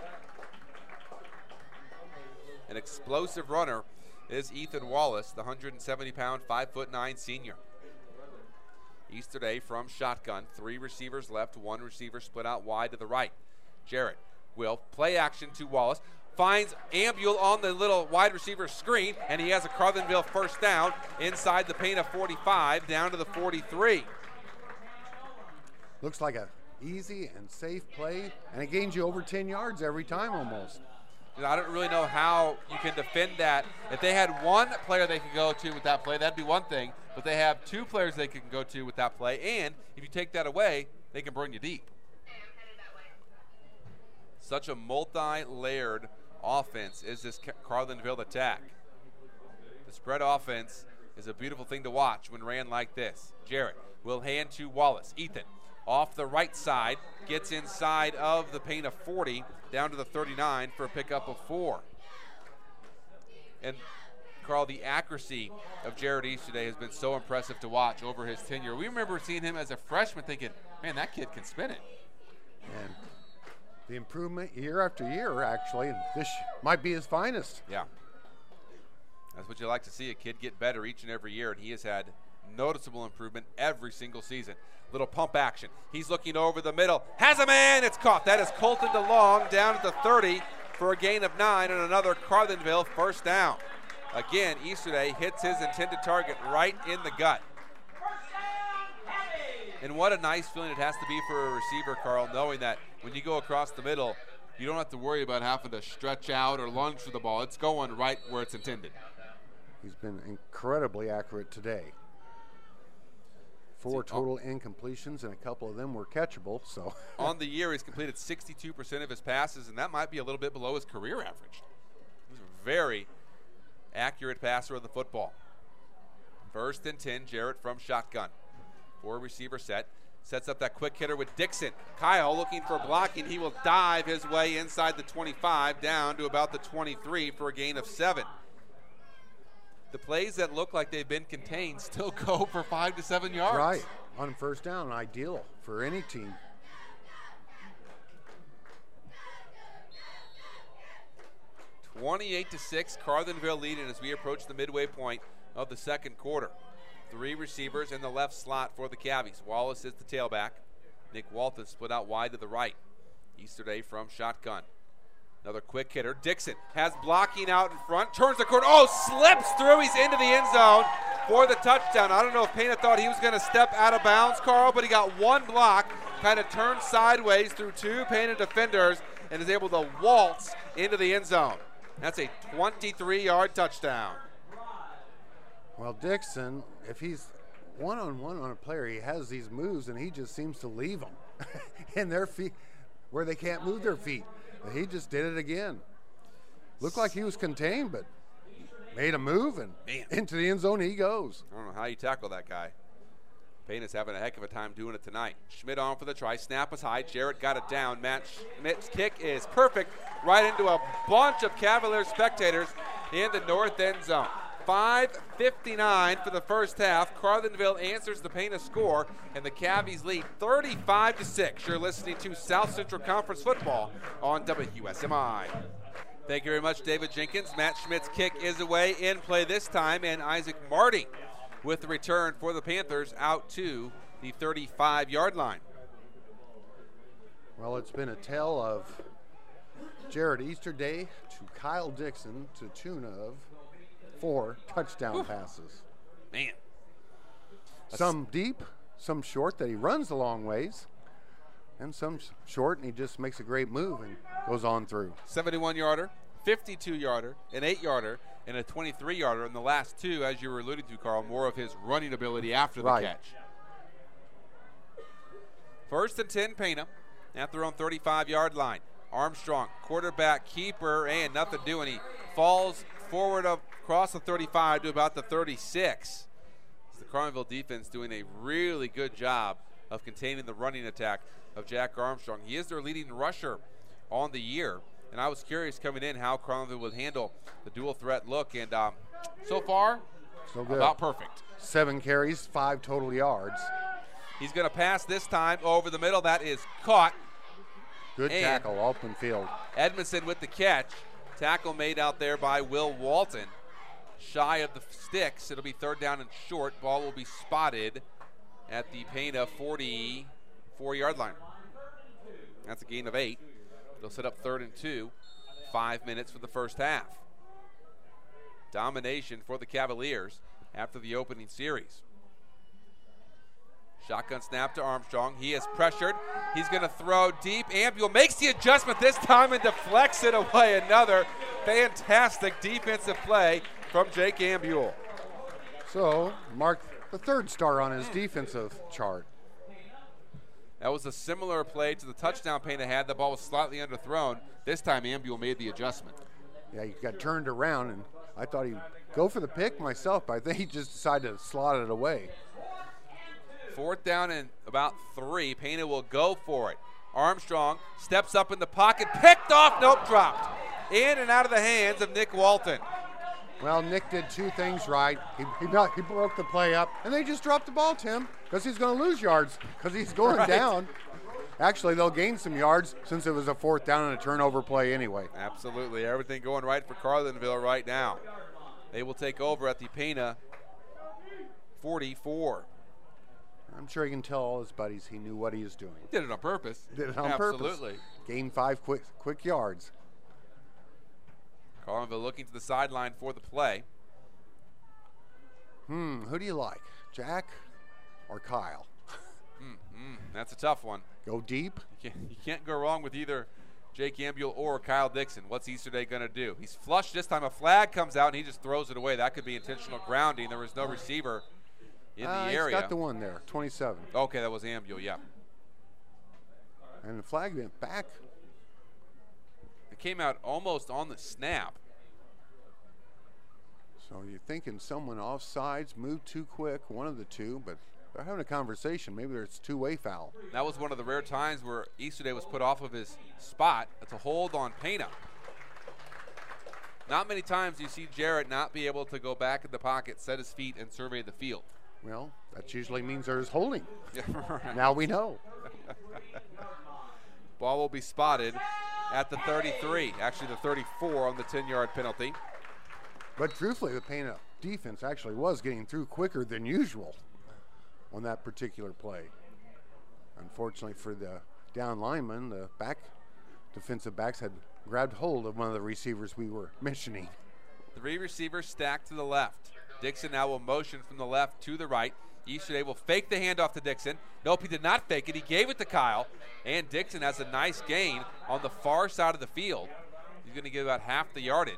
Speaker 5: An explosive runner is Ethan Wallace, the 170-pound, 5'9" senior. Easterday from shotgun. 3 receivers left, 1 receiver split out wide to the right. Jarrett will play action to Wallace. Finds Ambule on the little wide receiver screen, and he has a Carlinville first down inside the Pana 45 down to the 43.
Speaker 3: looks like a easy and safe play, and it gains you over 10 yards every time almost.
Speaker 5: I don't really know how you can defend that. If they had one player they could go to with that play, that'd be one thing. But they have two players they can go to with that play, and if you take that away, they can burn you deep. Such a multi-layered offense is this Carlinville attack. The spread offense is a beautiful thing to watch when ran like this. Jarrett will hand to Wallace. Ethan off the right side, gets inside of the paint of 40, down to the 39 for a pickup of 4. And Carl, the accuracy of Jared East today has been so impressive to watch over his tenure. We remember seeing him as a freshman thinking, man, that kid can spin it.
Speaker 3: And the improvement year after year, actually, this might be his finest.
Speaker 5: Yeah. That's what you like to see, a kid get better each and every year, and he has had noticeable improvement every single season. Little pump action. He's looking over the middle. Has a man. It's caught. That is Colton DeLong down at the 30 for a gain of 9 and another Carlinville first down. Again, Easterday hits his intended target right in the gut. And what a nice feeling it has to be for a receiver, Carl, knowing that when you go across the middle, you don't have to worry about having to stretch out or lunge for the ball. It's going right where it's intended.
Speaker 3: He's been incredibly accurate today. 4 total incompletions, and a couple of them were catchable. So
Speaker 5: on the year, he's completed 62% of his passes, and that might be a little bit below his career average. He's a very accurate passer of the football. 1st and 10, Jarrett from shotgun. 4 receiver set. Sets up that quick hitter with Dixon. Kyle looking for blocking. He will dive his way inside the 25 down to about the 23 for a gain of 7. The plays that look like they've been contained still go for 5 to 7 yards.
Speaker 3: Right, on first down, ideal for any team.
Speaker 5: (28-6), Carlinville leading as we approach the midway point of the second quarter. 3 receivers in the left slot for the Cavies. Wallace is the tailback. Nick Walton split out wide to the right. Easterday from shotgun. Another quick hitter. Dixon has blocking out in front. Turns the corner. Oh, slips through. He's into the end zone for the touchdown. I don't know if Pena thought he was going to step out of bounds, Carl, but he got one block, kind of turned sideways through 2 Pena defenders, and is able to waltz into the end zone. That's a 23-yard touchdown.
Speaker 3: Well, Dixon, if he's one-on-one on a player, he has these moves, and he just seems to leave them in their feet where they can't move their feet. He just did it again. Looked like he was contained, but made a move, and into the end zone he goes.
Speaker 5: I don't know how you tackle that guy. Payne is having a heck of a time doing it tonight. Schmidt on for the try. Snap was high. Jarrett got it down. Matt Schmidt's kick is perfect right into a bunch of Cavalier spectators in the north end zone. 5:59 for the first half. Carlinville answers the Pena score, and the Cavies lead 35-6. You're listening to South Central Conference football on WSMI. Thank you very much, David Jenkins. Matt Schmidt's kick is away, in play this time, and Isaac Marty with the return for the Panthers out to the 35-yard line.
Speaker 3: Well, it's been a tale of Jared Easterday to Kyle Dixon to tune of 4 touchdown passes.
Speaker 5: Man.
Speaker 3: Some deep, some short that he runs a long ways, and some short and he just makes a great move and goes on through.
Speaker 5: 71-yarder, 52-yarder, an 8-yarder, and a 23-yarder. And the last 2, as you were alluding to, Carl, more of his running ability after the catch. 1st and 10, Pena at their own 35-yard line. Armstrong, quarterback, keeper, and nothing doing. He falls forward across the 35 to about the 36. The Carlinville defense doing a really good job of containing the running attack of Jack Armstrong. He is their leading rusher on the year, and I was curious coming in how Carlinville would handle the dual threat look, and so far,
Speaker 3: so good.
Speaker 5: About perfect.
Speaker 3: 7 carries, 5 total yards.
Speaker 5: He's going to pass this time over the middle. That is caught.
Speaker 3: Good tackle, open field.
Speaker 5: Edmondson with the catch. Tackle made out there by Will Walton. Shy of the sticks. It'll be 3rd down and short. Ball will be spotted at the Pena 44-yard line. That's a gain of 8. They'll set up 3rd and 2. 5 minutes for the first half. Domination for the Cavaliers after the opening series. Shotgun snap to Armstrong. He is pressured. He's going to throw deep. Ambule makes the adjustment this time and deflects it away. Another fantastic defensive play from Jake Ambule.
Speaker 3: So, Mark, the third star on his defensive chart.
Speaker 5: That was a similar play to the touchdown Pena had. The ball was slightly underthrown. This time Ambule made the adjustment.
Speaker 3: Yeah, he got turned around, and I thought he'd go for the pick myself, but I think he just decided to slot it away.
Speaker 5: 4th down and about 3. Pena will go for it. Armstrong steps up in the pocket, picked off, nope, dropped. In and out of the hands of Nick Walton.
Speaker 3: Well, Nick did two things right. He broke the play up, and they just dropped the ball, Tim, because he's going to lose yards because he's going down. Actually, they'll gain some yards since it was a 4th down and a turnover play anyway.
Speaker 5: Absolutely. Everything going right for Carlinville right now. They will take over at the Pena 44.
Speaker 3: I'm sure he can tell all his buddies he knew what he was doing.
Speaker 5: Did it on purpose.
Speaker 3: Did it on purpose.
Speaker 5: Absolutely.
Speaker 3: Gained 5 quick yards.
Speaker 5: Carlinville looking to the sideline for the play.
Speaker 3: Who do you like, Jack or Kyle?
Speaker 5: That's a tough one.
Speaker 3: Go deep?
Speaker 5: You can't go wrong with either Jake Ambule or Kyle Dixon. What's Easterday going to do? He's flushed this time. A flag comes out, and he just throws it away. That could be intentional grounding. There was no receiver in the area.
Speaker 3: He's got the one there, 27.
Speaker 5: Okay, that was Ambule, yeah.
Speaker 3: And the flag went back.
Speaker 5: It came out almost on the snap.
Speaker 3: So you're thinking someone offsides, moved too quick, one of the two, but they're having a conversation. Maybe it's a two-way foul.
Speaker 5: That was one of the rare times where Easterday was put off of his spot. That's a hold on Pena. Not many times do you see Jarrett not be able to go back in the pocket, set his feet, and survey the field.
Speaker 3: Well, that usually means there's holding.
Speaker 5: Yeah, right.
Speaker 3: Now we know.
Speaker 5: Ball will be spotted at the 33, actually the 34 on the 10-yard penalty.
Speaker 3: But truthfully, the Pena defense actually was getting through quicker than usual on that particular play. Unfortunately for the down lineman, the defensive backs had grabbed hold of one of the receivers we were mentioning.
Speaker 5: 3 receivers stacked to the left. Dixon now will motion from the left to the right. Easterday will fake the handoff to Dixon. Nope, he did not fake it. He gave it to Kyle. And Dixon has a nice gain on the far side of the field. He's going to get about half the yardage.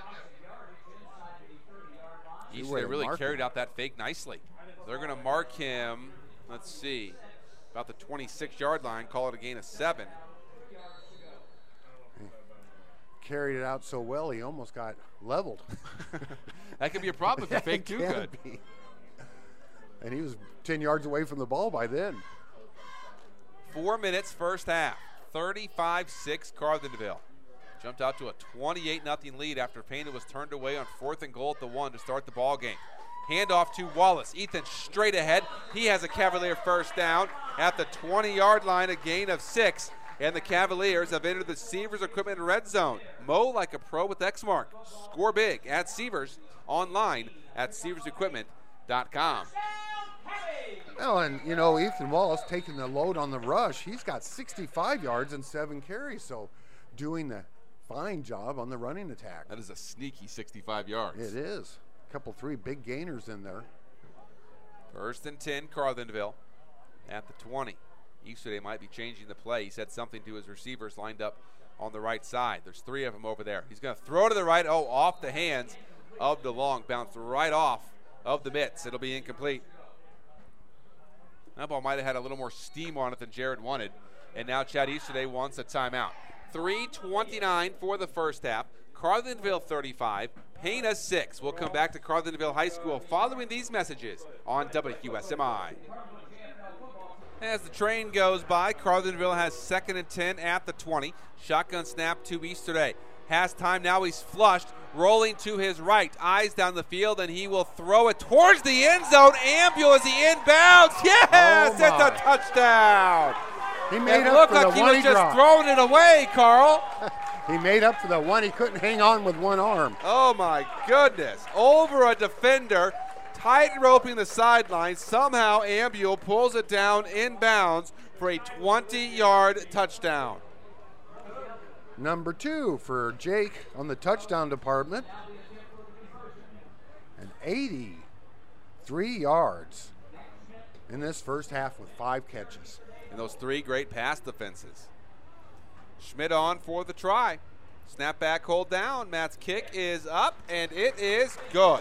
Speaker 5: Easterday really carried out that fake nicely. They're going to mark him, let's see, about the 26-yard line, call it a gain of 7.
Speaker 3: Carried it out so well, he almost got leveled.
Speaker 5: That could be a problem if you fake too good.
Speaker 3: And he was 10 yards away from the ball by then.
Speaker 5: 4 minutes first half, 35-6 Carlinville. Jumped out to a 28-0 lead after Pena was turned away on 4th and goal at the 1 to start the ball game. Handoff to Wallace. Ethan straight ahead. He has a Cavalier first down at the 20-yard line, a gain of 6. And the Cavaliers have entered the Sievers Equipment red zone. Mow like a pro with Exmark. Score big at Sievers, online at SieversEquipment.com.
Speaker 3: Well, and, you know, Ethan Wallace taking the load on the rush. He's got 65 yards and 7 carries, so doing the fine job on the running attack.
Speaker 5: That is a sneaky 65 yards.
Speaker 3: It is. A couple, 3 big gainers in there.
Speaker 5: 1st and 10, Carlinville at the 20. Easterday might be changing the play. He said something to his receivers lined up on the right side. There's 3 of them over there. He's going to throw to the right. Oh, off the hands of DeLong. Bounced right off of the mitts. It'll be incomplete. That ball might have had a little more steam on it than Jared wanted. And now Chad Easterday wants a timeout. 3:29 for the first half. Carlinville 35, Pena 6. We'll come back to Carlinville High School following these messages on WQSMI. As the train goes by, Carlinville has 2nd and 10 at the 20. Shotgun snap to Easterday. Has time now. He's flushed, rolling to his right. Eyes down the field, and he will throw it towards the end zone. Ambule as he inbounds. Yes, it's a touchdown.
Speaker 3: He made
Speaker 5: it
Speaker 3: up
Speaker 5: looked
Speaker 3: for
Speaker 5: like
Speaker 3: the
Speaker 5: he
Speaker 3: one
Speaker 5: was just throwing it away, Carl.
Speaker 3: He made up for the one. He couldn't hang on with one arm.
Speaker 5: Oh, my goodness. Over a defender, tight roping the sideline. Somehow Ambule pulls it down inbounds for a 20-yard touchdown.
Speaker 3: Number 2 for Jake on the touchdown department. And 83 yards in this first half with 5 catches.
Speaker 5: And those 3 great pass defenses. Schmidt on for the try. Snap back, hold down. Matt's kick is up, and it is good.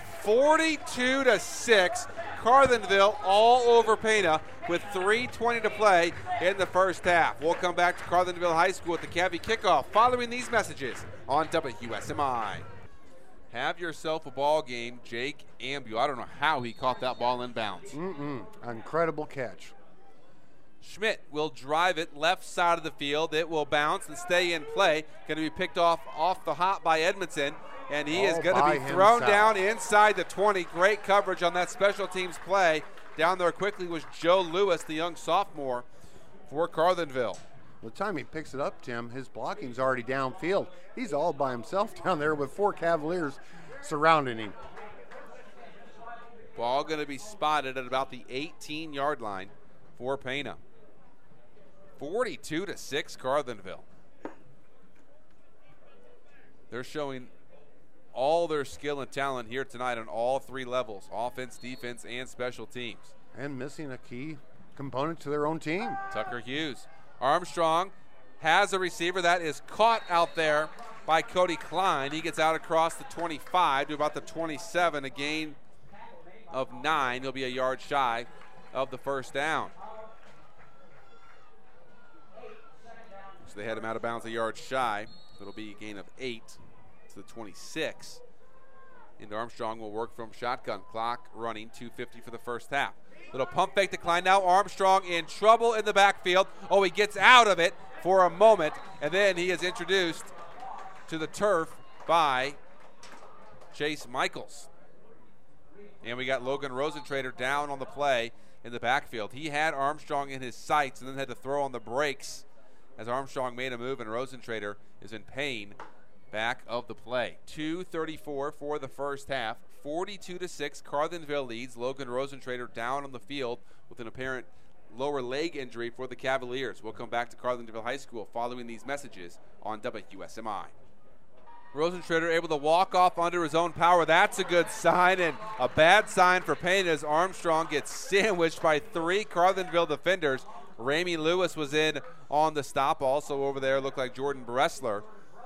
Speaker 5: 42-6. Carlinville all over Pana with 3:20 to play in the first half. We'll come back to Carlinville High School with the Cavvy kickoff following these messages on WSMI. Have yourself a ball game, Jake Ambu. I don't know how he caught that ball in bounds.
Speaker 3: Incredible catch.
Speaker 5: Schmidt will drive it left side of the field. It will bounce and stay in play. Going to be picked off the hop by Edmondson, and he is going to be thrown down inside the 20. Great coverage on that special teams play. Down there quickly was Joe Lewis, the young sophomore for Carlinville.
Speaker 3: The time he picks it up, Tim, his blocking's already downfield. He's all by himself down there with 4 Cavaliers surrounding him.
Speaker 5: Ball going to be spotted at about the 18-yard line for Pana. 42-6 Carlinville. They're showing all their skill and talent here tonight on all 3 levels, offense, defense, and special teams.
Speaker 3: And missing a key component to their own team.
Speaker 5: Tucker Hughes. Armstrong has a receiver that is caught out there by Cody Klein. He gets out across the 25 to about the 27, a gain of 9. He'll be a yard shy of the first down. So they had him out of bounds a yard shy. It'll be a gain of 8 to the 26. And Armstrong will work from shotgun. Clock running, 2:50 for the first half. Little pump fake to Klein. Now Armstrong in trouble in the backfield. Oh, he gets out of it for a moment, and then he is introduced to the turf by Chase Michaels. And we got Logan Rosentrader down on the play in the backfield. He had Armstrong in his sights and then had to throw on the brakes as Armstrong made a move, and Rosentrader is in pain back of the play. 2:34 for the first half. 42-6, Carlinville leads. Logan Rosentrader down on the field with an apparent lower leg injury for the Cavaliers. We'll come back to Carlinville High School following these messages on WSMI. Rosentrader able to walk off under his own power. That's a good sign, and a bad sign for Payne as Armstrong gets sandwiched by 3 Carlinville defenders. Ramey Lewis was in on the stop. Also over there looked like Jordan Bressler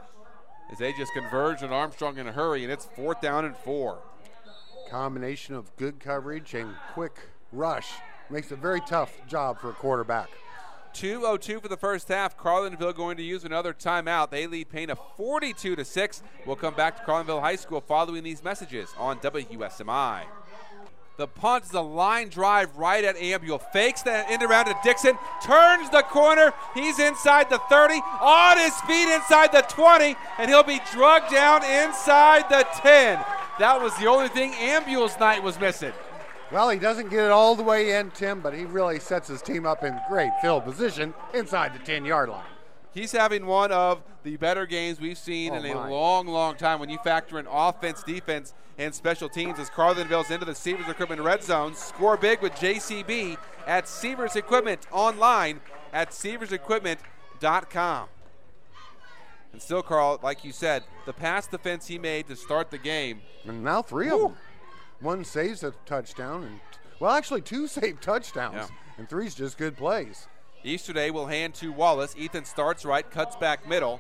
Speaker 5: as they just converged on Armstrong in a hurry, and it's 4th down and 4.
Speaker 3: Combination of good coverage and quick rush makes it a very tough job for a quarterback.
Speaker 5: 2:02 for the first half. Carlinville going to use another timeout. They lead Pana 42-6. We'll come back to Carlinville High School following these messages on WSMI. The punt is a line drive right at Ambule. Fakes that end around to Dixon. Turns the corner. He's inside the 30. On his feet inside the 20. And he'll be drugged down inside the 10. That was the only thing Ambule's night was missing.
Speaker 3: Well, he doesn't get it all the way in, Tim, but he really sets his team up in great field position inside the 10-yard line.
Speaker 5: He's having one of the better games we've seen in a long, long time when you factor in offense, defense, and special teams as Carlinville's into the Sievers Equipment red zone. Score big with JCB at Sievers Equipment online at SieversEquipment.com. And still, Carl, like you said, the pass defense he made to start the game.
Speaker 3: And now 3 of them. 1 saves a touchdown, and actually 2 saved touchdowns, and 3's just good plays.
Speaker 5: Easterday will hand to Wallace. Ethan starts right, cuts back middle.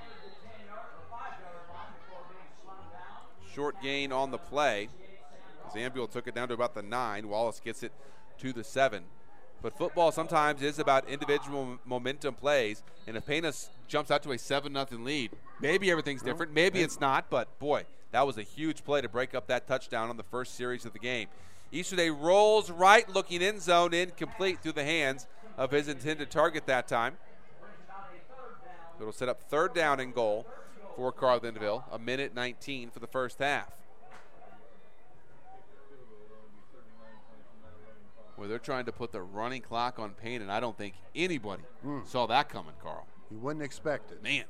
Speaker 5: Short gain on the play. Ambule took it down to about the 9. Wallace gets it to the 7. But football sometimes is about individual momentum plays, and if Pana jumps out to a 7-0 lead, maybe everything's different, maybe it's not, but boy, that was a huge play to break up that touchdown on the first series of the game. Easterday rolls right, looking end zone, incomplete through the hands of his intended target that time. It'll set up 3rd down and goal for Carlinville, 1:19 for the first half. Where they're trying to put the running clock on Payne, and I don't think anybody saw that coming, Carl.
Speaker 3: You wouldn't expect it.
Speaker 5: Man.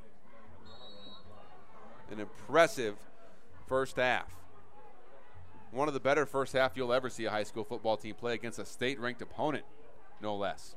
Speaker 5: An impressive first half. One of the better first half you'll ever see a high school football team play against a state-ranked opponent, no less.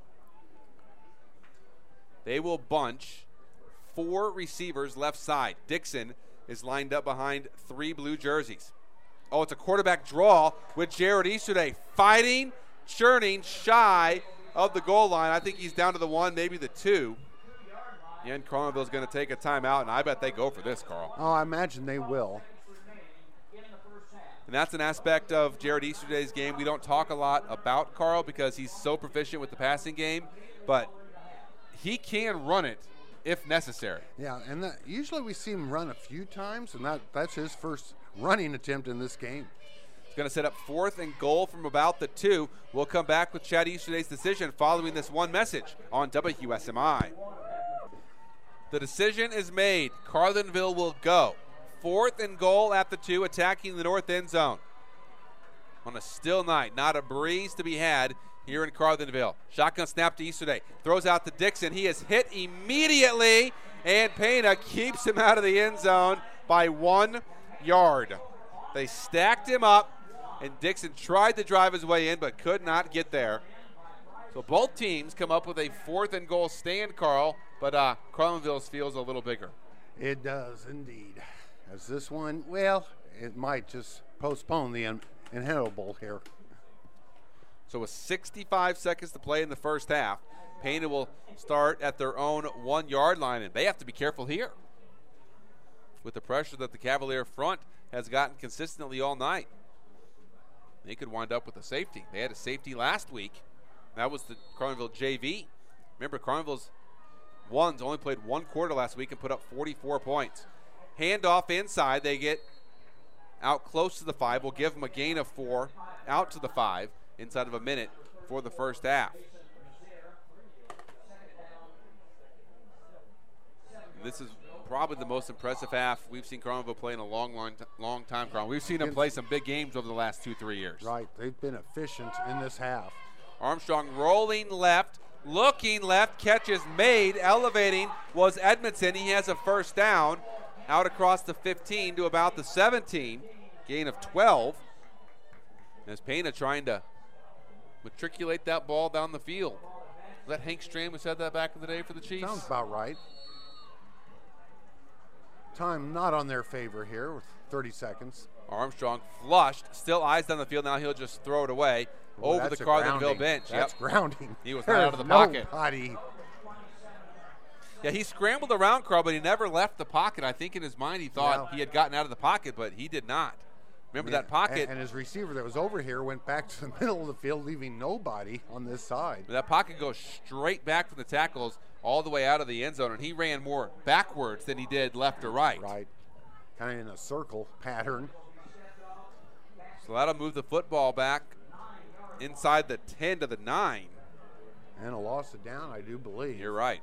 Speaker 5: They will bunch 4 receivers left side. Dixon is lined up behind 3 blue jerseys. Oh, it's a quarterback draw with Jared Easterday fighting churning shy of the goal line. I think he's down to the 1, maybe the 2. And Carlinville's going to take a timeout, and I bet they go for this, Carl.
Speaker 3: Oh, I imagine they will.
Speaker 5: And that's an aspect of Jared Easterday's game. We don't talk a lot about Carl because he's so proficient with the passing game, but he can run it if necessary.
Speaker 3: Yeah, and usually we see him run a few times, and that's his first running attempt in this game.
Speaker 5: He's going to set up 4th and goal from about the 2. We'll come back with Chad Easterday's decision following this one message on WSMI. The decision is made. Carlinville will go. 4th and goal at the 2, attacking the north end zone. On a still night, not a breeze to be had here in Carlinville. Shotgun snap to Easterday. Throws out to Dixon. He is hit immediately, and Pena keeps him out of the end zone by 1 yard. They stacked him up, and Dixon tried to drive his way in but could not get there. So both teams come up with a 4th and goal stand, Carl, but Carlinville's feels a little bigger.
Speaker 3: It does indeed. As this one, well, it might just postpone the inevitable here.
Speaker 5: So with 65 seconds to play in the first half, Pena will start at their own 1 yard line, and they have to be careful here with the pressure that the Cavalier front has gotten consistently all night. They could wind up with a safety. They had a safety last week. That was the Carlinville JV. Remember, Carlinville's ones only played 1 quarter last week and put up 44 points. Handoff inside. They get out close to the 5. We'll give them a gain of 4 out to the 5 inside of a minute for the first half. This is probably the most impressive half we've seen Carlinville play in a long time, Carl. We've seen them play some big games over the last 2-3 years.
Speaker 3: Right. They've been efficient in this half.
Speaker 5: Armstrong rolling left, looking left, catch is made, elevating was Edmondson. He has a first down out across the 15 to about the 17, gain of 12. As Pena trying to matriculate that ball down the field. Was that Hank Stram who said that back in the day for the Chiefs?
Speaker 3: Sounds about right. Time not on their favor here with 30 seconds.
Speaker 5: Armstrong flushed, still eyes down the field. Now he'll just throw it away over the Carlinville bench.
Speaker 3: That's grounding.
Speaker 5: He was not out of the pocket.
Speaker 3: Nobody.
Speaker 5: Yeah, he scrambled around, Carl, but he never left the pocket. I think in his mind he thought he had gotten out of the pocket, but he did not. Remember that pocket.
Speaker 3: And his receiver that was over here went back to the middle of the field, leaving nobody on this side.
Speaker 5: That pocket goes straight back from the tackles all the way out of the end zone, and he ran more backwards than he did left or right.
Speaker 3: Right. Kind of in a circle pattern.
Speaker 5: So that'll move the football back inside the 10 to the 9.
Speaker 3: And a loss of down, I do believe.
Speaker 5: You're right.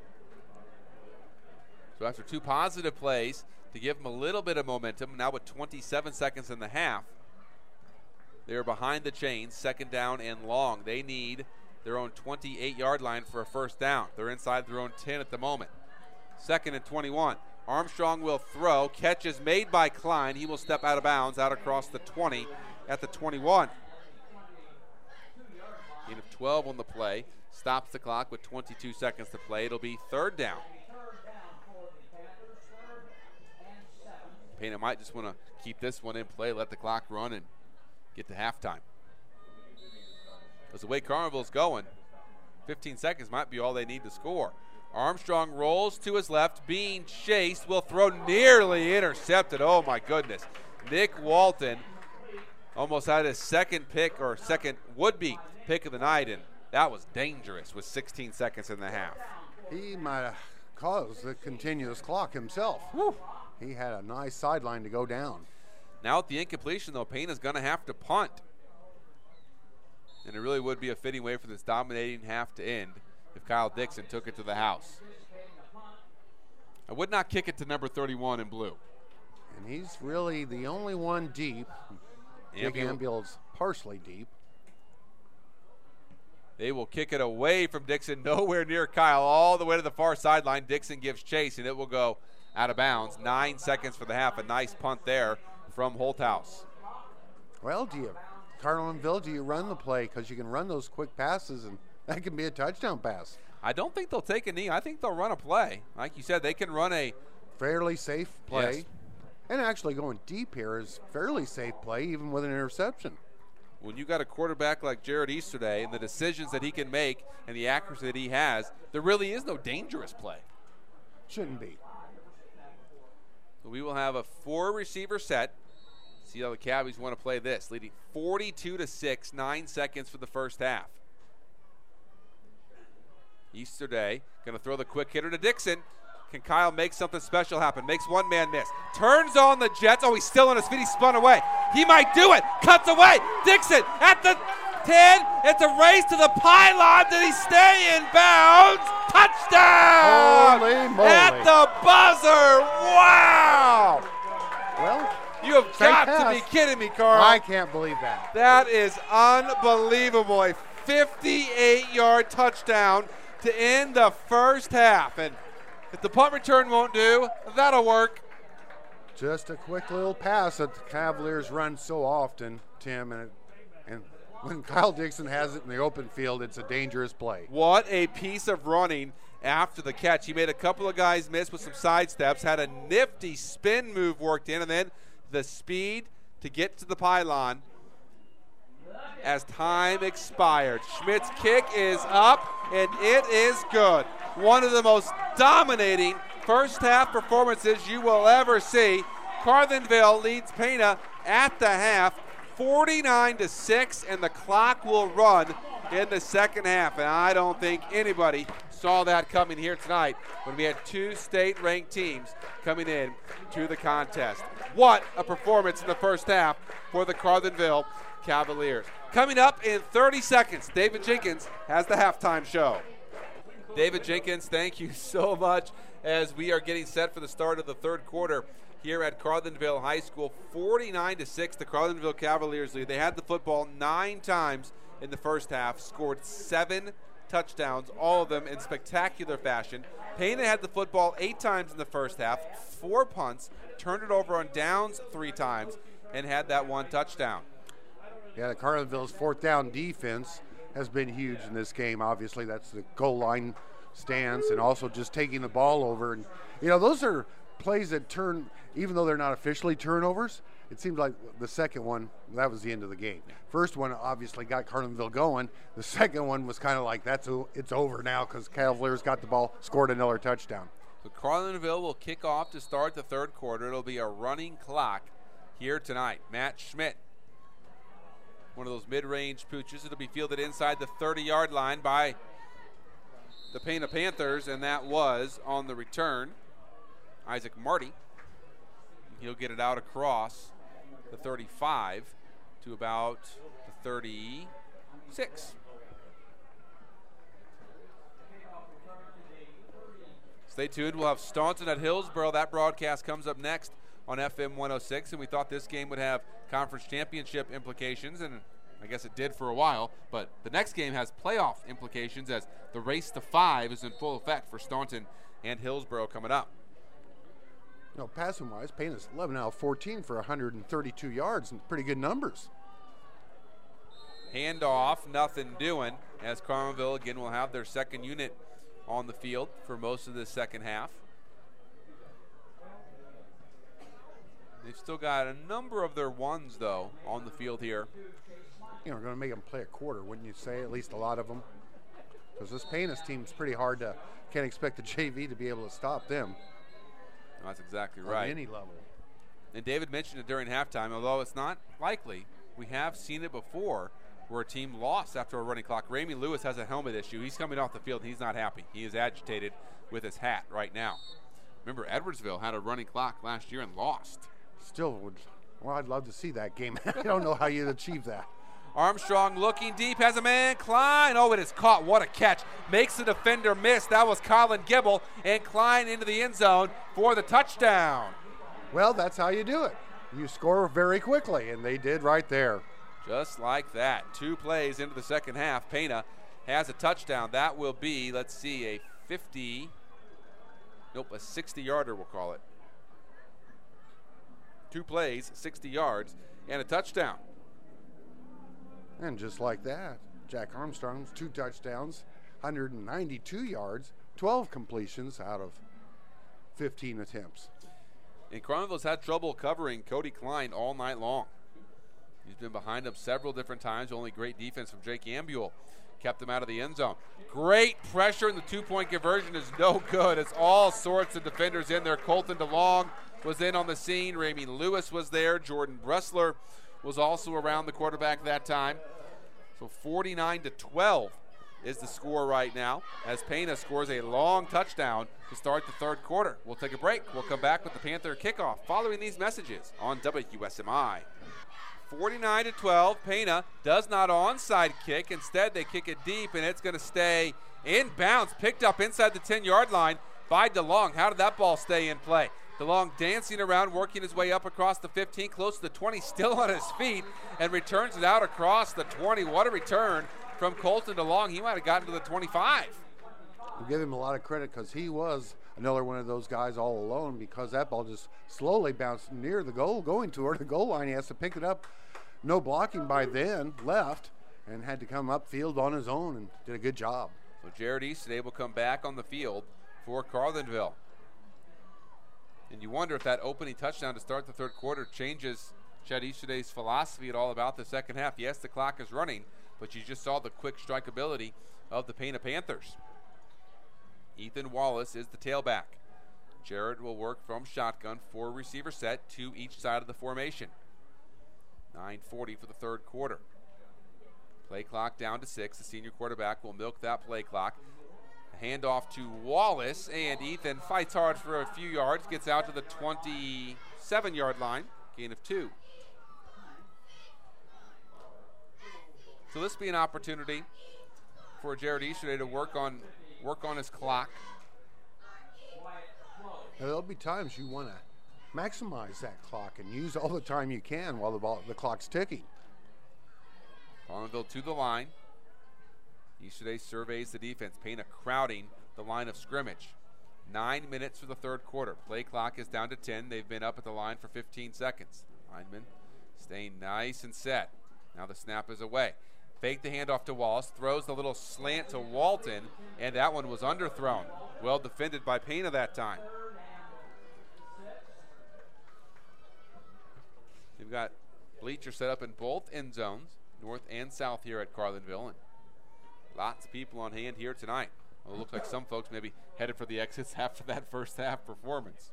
Speaker 5: So after 2 positive plays to give them a little bit of momentum, now with 27 seconds in the half, they're behind the chains, 2nd down and long. They need their own 28-yard line for a first down. They're inside their own 10 at the moment. 2nd and 21. Armstrong will throw. Catch is made by Klein. He will step out of bounds out across the 20 at the 21. Gain of 12 on the play. Stops the clock with 22 seconds to play. It'll be 3rd down. Pena might just want to keep this one in play, let the clock run, and get to halftime. Because the way Carlinville's going, 15 seconds might be all they need to score. Armstrong rolls to his left, being chased, will throw nearly intercepted. Oh my goodness. Nick Walton almost had his second pick, or second would-be pick of the night, and that was dangerous with 16 seconds in the half.
Speaker 3: He might have caused the continuous clock himself.
Speaker 5: Whew.
Speaker 3: He had a nice sideline to go down.
Speaker 5: Now at the incompletion, though, Pena's going to have to punt. And it really would be a fitting way for this dominating half to end if Kyle Dixon took it to the house. I would not kick it to number 31 in blue.
Speaker 3: And he's really the only one deep. Big Ambule's partially deep.
Speaker 5: They will kick it away from Dixon, nowhere near Kyle, all the way to the far sideline. Dixon gives chase, and it will go out of bounds. 9 seconds for the half. A nice punt there from Holthouse.
Speaker 3: Well, Carlinville, do you run the play? Because you can run those quick passes, and that can be a touchdown pass.
Speaker 5: I don't think they'll take a knee. I think they'll run a play. Like you said, they can run a
Speaker 3: fairly safe play.
Speaker 5: Yes.
Speaker 3: And actually going deep here is fairly safe play, even with an interception.
Speaker 5: when you got a quarterback like Jared Easterday and the decisions that he can make and the accuracy that he has, there really is no dangerous play.
Speaker 3: Shouldn't be.
Speaker 5: So we will have a 4-receiver set. See how the Cabbies want to play this, leading 42-6, 9 seconds for the first half. Easterday going to throw the quick hitter to Dixon. Can Kyle make something special happen? Makes one man miss. Turns on the Jets. Oh, he's still on his feet. He spun away. He might do it. Cuts away. Dixon at the 10. It's a race to the pylon. Did he stay in bounds? Touchdown!
Speaker 3: Holy moly.
Speaker 5: At the buzzer. Wow!
Speaker 3: Well,
Speaker 5: you have got to be kidding me, Carl.
Speaker 3: I can't believe that.
Speaker 5: That is unbelievable. A 58-yard touchdown to end the first half. And if the punt return won't do, that'll work.
Speaker 3: Just a quick little pass that the Cavaliers run so often, Tim, and when Kyle Dixon has it in the open field, it's a dangerous play.
Speaker 5: What a piece of running after the catch. He made a couple of guys miss with some side steps, had a nifty spin move worked in, and then the speed to get to the pylon as time expired. Schmidt's kick is up, and it is good. One of the most dominating first half performances you will ever see. Carlinville leads Pana at the half, 49-6, and the clock will run in the second half. And I don't think anybody saw that coming here tonight when we had 2 state-ranked teams coming in to the contest. What a performance in the first half for the Carlinville Cavaliers. Coming up in 30 seconds, David Jenkins has the halftime show. David Jenkins, thank you so much as we are getting set for the start of the third quarter here at Carlinville High School. 49-6, the Carlinville Cavaliers lead. They had the football 9 times in the first half, scored 7 touchdowns, all of them in spectacular fashion. Pana had the football 8 times in the first half, 4 punts, turned it over on downs 3 times, and had that 1 touchdown.
Speaker 3: Yeah, the Carlinville's 4th down defense has been huge in this game. Obviously, that's the goal line stance and also just taking the ball over. And, those are plays that turn, even though they're not officially turnovers, it seems like the second one, that was the end of the game. First one obviously got Carlinville going. The second one was kind of like, it's over now because Cavaliers got the ball, scored another touchdown.
Speaker 5: So Carlinville will kick off to start the third quarter. It'll be a running clock here tonight. Matt Schmidt, one of those mid-range pooches. It'll be fielded inside the 30-yard line by the Pana Panthers, and that was on the return, Isaac Marty. He'll get it out across the 35 to about the 36. Stay tuned. We'll have Staunton at Hillsboro. That broadcast comes up next on FM 106, and we thought this game would have conference championship implications, and I guess it did for a while, but the next game has playoff implications as the race to 5 is in full effect for Staunton and Hillsboro coming up.
Speaker 3: Passing-wise, Payne's 11 out of 14 for 132 yards and pretty good numbers.
Speaker 5: Handoff, nothing doing, as Carlinville again will have their second unit on the field for most of the second half. They've still got a number of their ones, though, on the field here.
Speaker 3: We're going to make them play a quarter, wouldn't you say? At least a lot of them. Because this Payne's team's pretty hard to, can't expect the JV to be able to stop them.
Speaker 5: That's exactly right.
Speaker 3: At any level.
Speaker 5: And David mentioned it during halftime, although it's not likely. We have seen it before where a team lost after a running clock. Ramey Lewis has a helmet issue. He's coming off the field, and he's not happy. He is agitated with his hat right now. Remember, Edwardsville had a running clock last year and lost.
Speaker 3: Still would, I'd love to see that game. I don't know how you'd achieve that.
Speaker 5: Armstrong looking deep, has a man, Klein. Oh, it is caught. What a catch. Makes the defender miss. That was Colin Gibble, and Klein into the end zone for the touchdown.
Speaker 3: Well, that's how you do it. You score very quickly, and they did right there.
Speaker 5: Just like that. 2 plays into the second half. Pana has a touchdown. That will be, let's see, a 60-yarder we'll call it. 2 plays, 60 yards, and a touchdown.
Speaker 3: And just like that, Jack Armstrong's 2 touchdowns, 192 yards, 12 completions out of 15 attempts.
Speaker 5: And Carlinville's had trouble covering Cody Klein all night long. He's been behind him several different times. Only great defense from Jake Ambule kept him out of the end zone. Great pressure, and the two-point conversion is no good. It's all sorts of defenders in there. Colton DeLong was in on the scene. Ramey Lewis was there. Jordan Bressler was also around the quarterback that time. So 49-12 is the score right now as Pena scores a long touchdown to start the third quarter. We'll take a break. We'll come back with the Panther kickoff following these messages on WQSMI. 49-12. Pena does not onside kick. Instead, they kick it deep, and it's going to stay in bounds. Picked up inside the 10-yard line by DeLong. How did that ball stay in play? DeLong dancing around, working his way up across the 15, close to the 20, still on his feet, and returns it out across the 20. What a return from Colton DeLong. He might have gotten to the 25.
Speaker 3: We'll give him a lot of credit because he was another one of those guys all alone, because that ball just slowly bounced near the goal, going toward the goal line. He has to pick it up. No blocking by then, left, and had to come upfield on his own and did a good job.
Speaker 5: So Jared Easterday will come back on the field for Carlinville. And you wonder if that opening touchdown to start the third quarter changes Chad Easterday's philosophy at all about the second half. Yes, the clock is running, but you just saw the quick strikeability of the Pena Panthers. Ethan Wallace is the tailback. Jared will work from shotgun, 4 receiver set, 2 each side of the formation. 9:40 for the third quarter. Play clock down to 6. The senior quarterback will milk that play clock. Handoff to Wallace, and Ethan fights hard for a few yards, gets out to the 27-yard line, gain of 2. So this will be an opportunity for Jared Easterday to work on his clock.
Speaker 3: Now, there'll be times you want to maximize that clock and use all the time you can while the clock's ticking.
Speaker 5: Carlinville to the line. Easterday surveys the defense. Pena crowding the line of scrimmage. 9 minutes for the third quarter. Play clock is down to 10. They've been up at the line for 15 seconds. Lineman staying nice and set. Now the snap is away. Fake the handoff to Wallace. Throws the little slant to Walton, and that one was underthrown. Well defended by Pena that time. They've got bleachers set up in both end zones, north and south here at Carlinville, and lots of people on hand here tonight. Well, it looks like some folks maybe headed for the exits after that first half performance.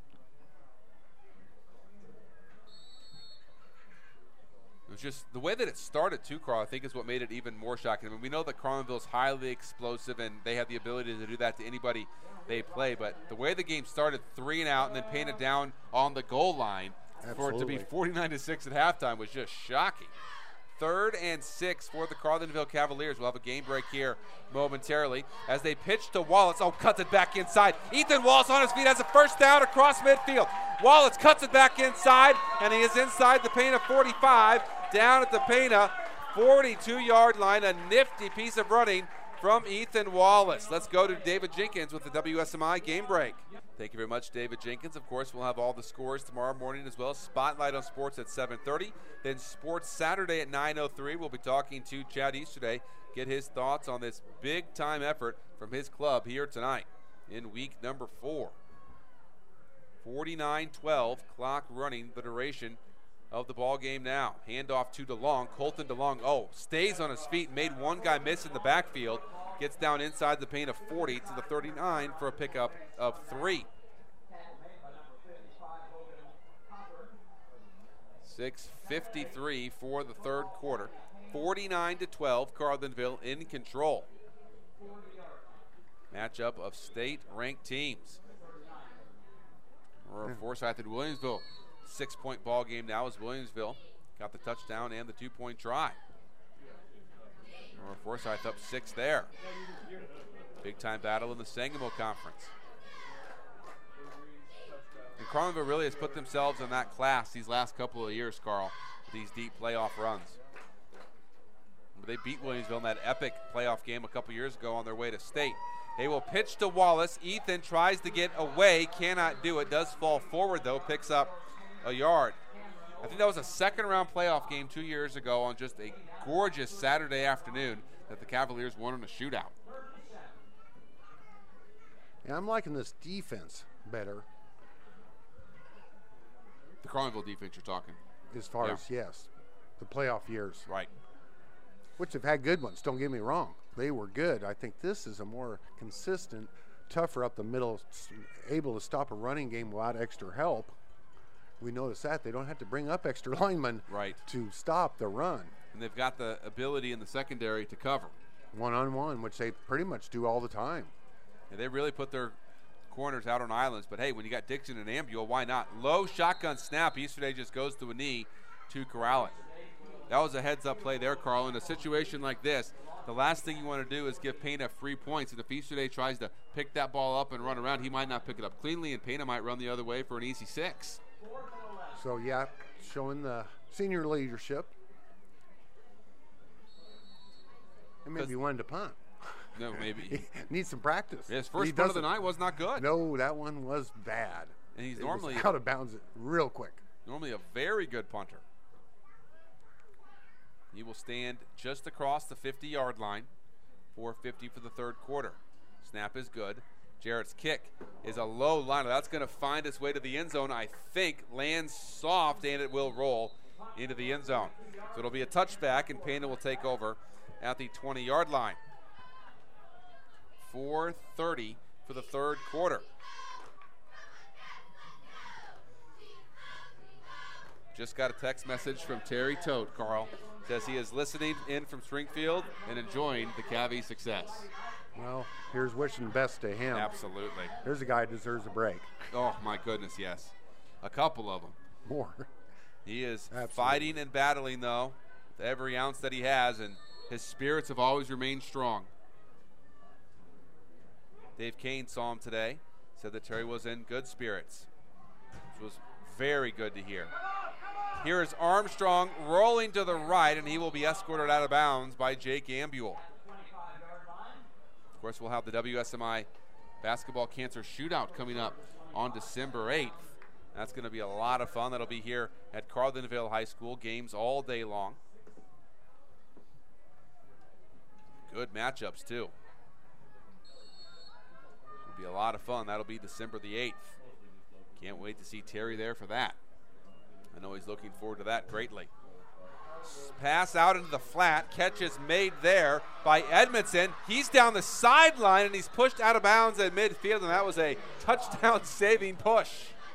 Speaker 5: It was just the way that it started too, Carl, I think is what made it even more shocking. I mean, we know that Carlinville's highly explosive and they have the ability to do that to anybody they play, but the way the game started, 3 and out, and then Pena down on the goal line, for it to be 49-6 at halftime was just shocking. 3rd and 6 for the Carlinville Cavaliers. We'll have a game break here momentarily as they pitch to Wallace. Oh, cuts it back inside. Ethan Wallace on his feet has a first down across midfield. Wallace cuts it back inside, and he is inside the Pena 45, down at the Pena 42-yard line. A nifty piece of running from Ethan Wallace. Let's go to David Jenkins with the WSMI game break. Thank you very much, David Jenkins. Of course, we'll have all the scores tomorrow morning as well. Spotlight on Sports at 7:30. Then Sports Saturday at 9:03. We'll be talking to Chad Easterday, get his thoughts on this big-time effort from his club here tonight in week number 4. 49-12, clock running the duration of the ball game now. Handoff to DeLong. Colton DeLong, stays on his feet, made one guy miss in the backfield. Gets down inside the Pena 40 to the 39 for a pickup of 3. 6:53 for the third quarter. 49-12, Carlinville in control. Matchup of state-ranked teams. Aurora Forsyth and Williamsville. 6-point ball game now as Williamsville got the touchdown and the 2-point try. Aurora Forsyth up 6 there. Big-time battle in the Sangamo Conference. And Carlinville really has put themselves in that class these last couple of years, Carl, with these deep playoff runs. They beat Williamsville in that epic playoff game a couple years ago on their way to state. They will pitch to Wallace. Ethan tries to get away, cannot do it. Does fall forward, though, picks up a yard. I think that was a second-round playoff game 2 years ago on just a gorgeous Saturday afternoon that the Cavaliers won in a shootout.
Speaker 3: Yeah, I'm liking this defense better.
Speaker 5: The Carlinville defense you're talking.
Speaker 3: As far as, yes. the playoff years.
Speaker 5: Right.
Speaker 3: Which have had good ones, don't get me wrong. They were good. I think this is a more consistent, tougher up the middle, able to stop a running game without extra help. We notice that. They don't have to bring up extra linemen to stop the run.
Speaker 5: And they've got the ability in the secondary to cover.
Speaker 3: One-on-one, which they pretty much do all the time.
Speaker 5: And they really put their corners out on islands. But, hey, when you got Dixon and Ambule, why not? Low shotgun snap. Easterday just goes to a knee to corral it. That was a heads-up play there, Carl. In a situation like this, the last thing you want to do is give Pena free points. And if Easterday tries to pick that ball up and run around, he might not pick it up cleanly, and Pena might run the other way for an easy 6.
Speaker 3: So, yeah, showing the senior leadership. And maybe he wanted to punt.
Speaker 5: No, maybe.
Speaker 3: He needs some practice.
Speaker 5: His first punt of the night was not good.
Speaker 3: No, that one was bad.
Speaker 5: And he's
Speaker 3: it
Speaker 5: normally
Speaker 3: was out of bounds real quick.
Speaker 5: Normally a very good punter. He will stand just across the 50-yard line. 4:50 for the third quarter. Snap is good. Jarrett's kick is a low liner. That's going to find its way to the end zone, I think. Lands soft, and it will roll into the end zone. So it'll be a touchback, and Pena will take over at the 20-yard line. 4:30 for the third quarter. Just got a text message from Terry Tote, Carl. Says he is listening in from Springfield and enjoying the Cavs' success.
Speaker 3: Well, here's wishing the best to him.
Speaker 5: Absolutely.
Speaker 3: Here's a guy who deserves a break.
Speaker 5: Oh, my goodness, yes. A couple of them.
Speaker 3: More.
Speaker 5: He is
Speaker 3: Absolutely.
Speaker 5: fighting and battling, though, with every ounce that he has, and his spirits have always remained strong. Dave Kane saw him today, said that Terry was in good spirits, which was very good to hear. Here is Armstrong rolling to the right, and he will be escorted out of bounds by Jake Ambule. Of course, we'll have the WSMI Basketball Cancer Shootout coming up on December 8th. That's going to be a lot of fun. That'll be here at Carlinville High School. Games all day long. Good matchups, too. It'll be a lot of fun. That'll be December the 8th. Can't wait to see Terry there for that. I know he's looking forward to that greatly. Pass out into the flat. Catch is made there by Edmondson. He's down the sideline, and he's pushed out of bounds at midfield, and that was a touchdown-saving push.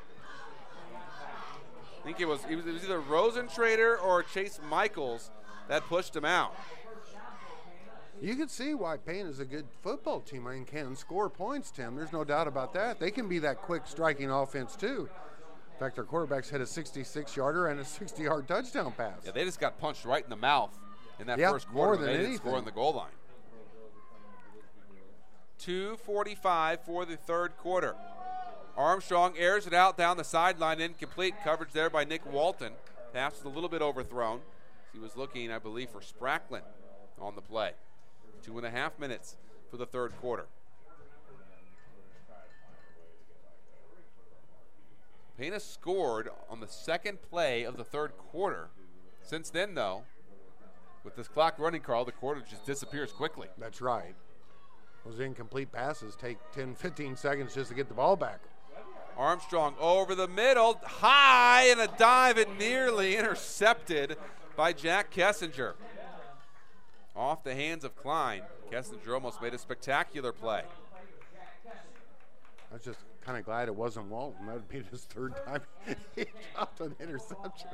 Speaker 5: I think it was either Rosentrader or Chase Michaels that pushed him out.
Speaker 3: You can see why Payne is a good football team and can score points, Tim. There's no doubt about that. They can be that quick striking offense, too. In fact, their quarterbacks hit a 66-yarder and a 60-yard touchdown pass.
Speaker 5: Yeah, they just got punched right in the mouth in that first quarter.
Speaker 3: More than
Speaker 5: they
Speaker 3: anything.
Speaker 5: didn't score on the goal line. 2:45 for the third quarter. Armstrong airs it out down the sideline, incomplete. Coverage there by Nick Walton. Pass was a little bit overthrown. He was looking, I believe, for Spracklin on the play. 2.5 minutes for the third quarter. Pena scored on the second play of the third quarter. Since then, though, with this clock running, Carl, the quarter just disappears quickly.
Speaker 3: That's right. Those incomplete passes take 10, 15 seconds just to get the ball back.
Speaker 5: Armstrong over the middle, high, and a dive, and nearly intercepted by Jack Kessinger. Off the hands of Klein. Kessinger almost made a spectacular play.
Speaker 3: I was just kind of glad it wasn't Walton. That would be his third time he dropped an interception.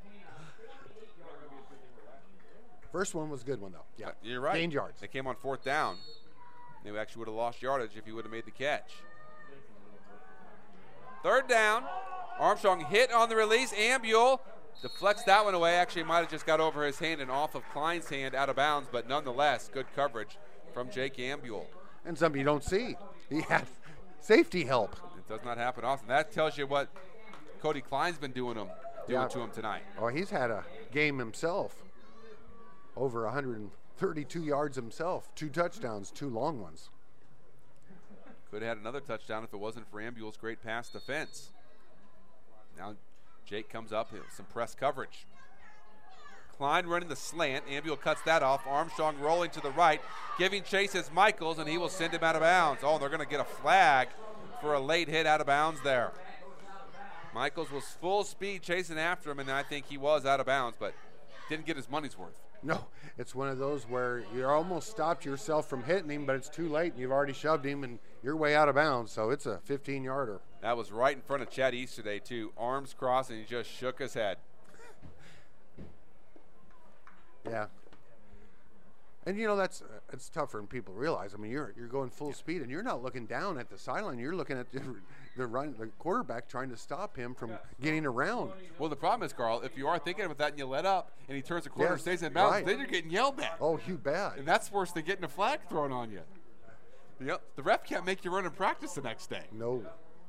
Speaker 3: First one was a good one, though. Yeah,
Speaker 5: you're right.
Speaker 3: Gained yards.
Speaker 5: They came on fourth down. They actually would have lost yardage if he would have made the catch. Third down. Armstrong hit on the release. Ambule deflects that one away. Actually, might have just got over his hand and off of Klein's hand out of bounds, but nonetheless, good coverage from Jake Ambule.
Speaker 3: And something you don't see. He had safety help.
Speaker 5: It does not happen often. That tells you what Cody Klein's been doing to him tonight.
Speaker 3: Oh, he's had a game himself. Over 132 yards himself. 2 touchdowns, 2 long ones.
Speaker 5: Could have had another touchdown if it wasn't for Ambule's great pass defense. Now Jake comes up with some press coverage. Klein running the slant. Ambule cuts that off. Armstrong rolling to the right, giving chase as Michaels, and he will send him out of bounds. Oh, they're going to get a flag for a late hit out of bounds there. Michaels was full speed chasing after him, and I think he was out of bounds, but didn't get his money's worth.
Speaker 3: No, it's one of those where you almost stopped yourself from hitting him, but it's too late and you've already shoved him and you're way out of bounds. So it's a 15-yarder.
Speaker 5: That was right in front of Chad Easterday, too. Arms crossed, and he just shook his head.
Speaker 3: Yeah. And, it's tougher than people realize. I mean, you're going full speed, and you're not looking down at the sideline. You're looking at the quarterback trying to stop him from getting around.
Speaker 5: Well, the problem is, Carl, if you are thinking about that and you let up and he turns the corner and stays in bounds, then you're getting yelled at.
Speaker 3: Oh, you bet.
Speaker 5: And that's worse than getting a flag thrown on you. Yep. The ref can't make you run in practice the next day.
Speaker 3: No.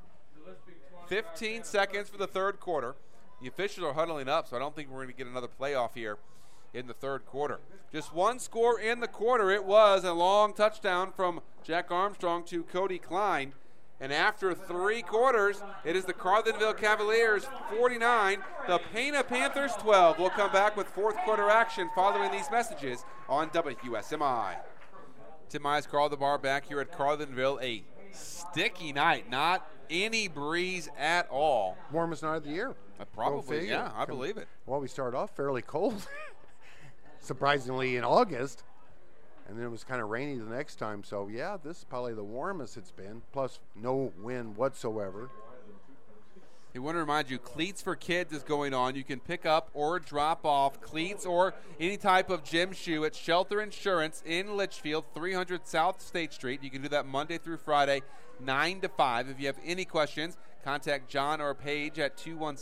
Speaker 5: 15 seconds for the third quarter. The officials are huddling up, so I don't think we're going to get another playoff here in the third quarter. Just one score in the quarter. It was a long touchdown from Jack Armstrong to Cody Klein. And after 3 quarters, it is the Carlinville Cavaliers 49, the Pana Panthers 12. We'll come back with fourth quarter action following these messages on WSMI. Tim Mize, Carl DeBar back here at Carlinville. A sticky night, not any breeze at all.
Speaker 3: Warmest night of the year.
Speaker 5: Probably, yeah, I believe it.
Speaker 3: Well, we started off fairly cold, surprisingly, in August. And then it was kind of rainy the next time. So, yeah, this is probably the warmest it's been, plus no wind whatsoever.
Speaker 5: I want to remind you, Cleats for Kids is going on. You can pick up or drop off cleats or any type of gym shoe at Shelter Insurance in Litchfield, 300 South State Street. You can do that Monday through Friday, 9 to 5. If you have any questions, contact John or Paige at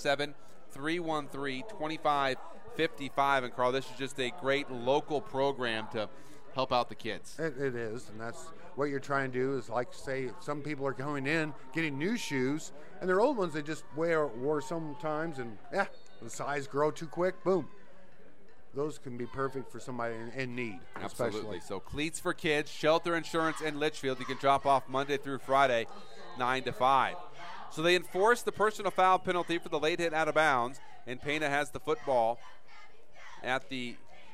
Speaker 5: 217-313-2555. And, Carl, this is just a great local program to help out the kids.
Speaker 3: It is, and that's what you're trying to do is, like, say, some people are going in, getting new shoes, and their old ones they just wore sometimes, and, the size grow too quick, boom. Those can be perfect for somebody in need.
Speaker 5: Absolutely.
Speaker 3: Especially.
Speaker 5: So Cleats for Kids, Shelter Insurance in Litchfield. You can drop off Monday through Friday, 9 to 5. So they enforced the personal foul penalty for the late hit out of bounds, and Pana has the football at the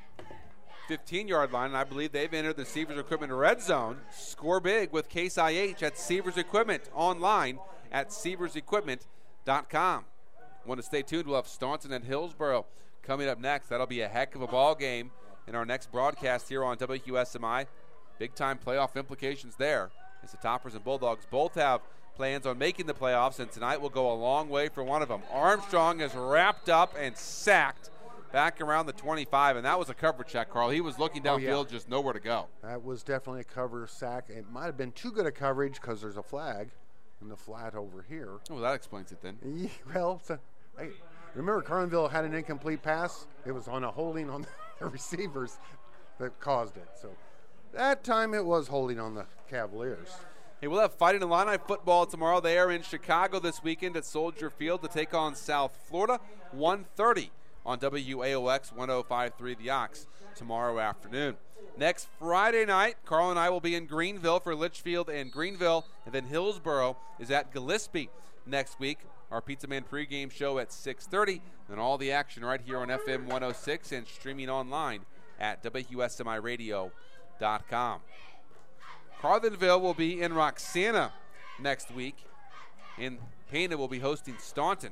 Speaker 5: 15-yard line, and I believe they've entered the Seavers Equipment red zone. Score big with Case IH at Seavers Equipment, online at SeaversEquipment.com. Want to stay tuned. We'll have Staunton and Hillsboro coming up next. That'll be a heck of a ball game in our next broadcast here on WQSMI. Big-time playoff implications there, as the Toppers and Bulldogs both have plans on making the playoffs, and tonight will go a long way for one of them. Armstrong is wrapped up and sacked back around the 25, and that was a cover check, Carl. He was looking downfield, just nowhere to go.
Speaker 3: That was definitely a cover sack. It might have been too good a coverage because there's a flag in the flat over here.
Speaker 5: Oh, that explains it then.
Speaker 3: Yeah, well, remember Carlinville had an incomplete pass? It was on a holding on the receivers that caused it. So that time it was holding on the Cavaliers.
Speaker 5: Hey, we'll have Fighting Illini football tomorrow. They are in Chicago this weekend at Soldier Field to take on South Florida, 1:30. On WAOX 105.3 The Ox tomorrow afternoon. Next Friday night, Carl and I will be in Greenville for Litchfield and Greenville, and then Hillsboro is at Gillespie next week. Our Pizza Man pregame show at 6:30, and all the action right here on FM 106 and streaming online at WSMIRadio.com. Carlinville will be in Roxana next week, and Pana will be hosting Staunton.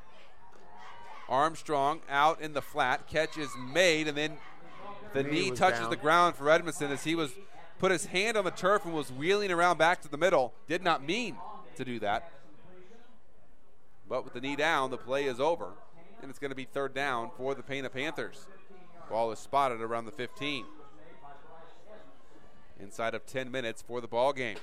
Speaker 5: Armstrong out in the flat. Catch is made, and then the knee touches the ground for Edmondson as he was put his hand on the turf and was wheeling around back to the middle. Did not mean to do that. But with the knee down, the play is over, and it's going to be third down for the Pana Panthers. Ball is spotted around the 15. Inside of 10 minutes for the ball game.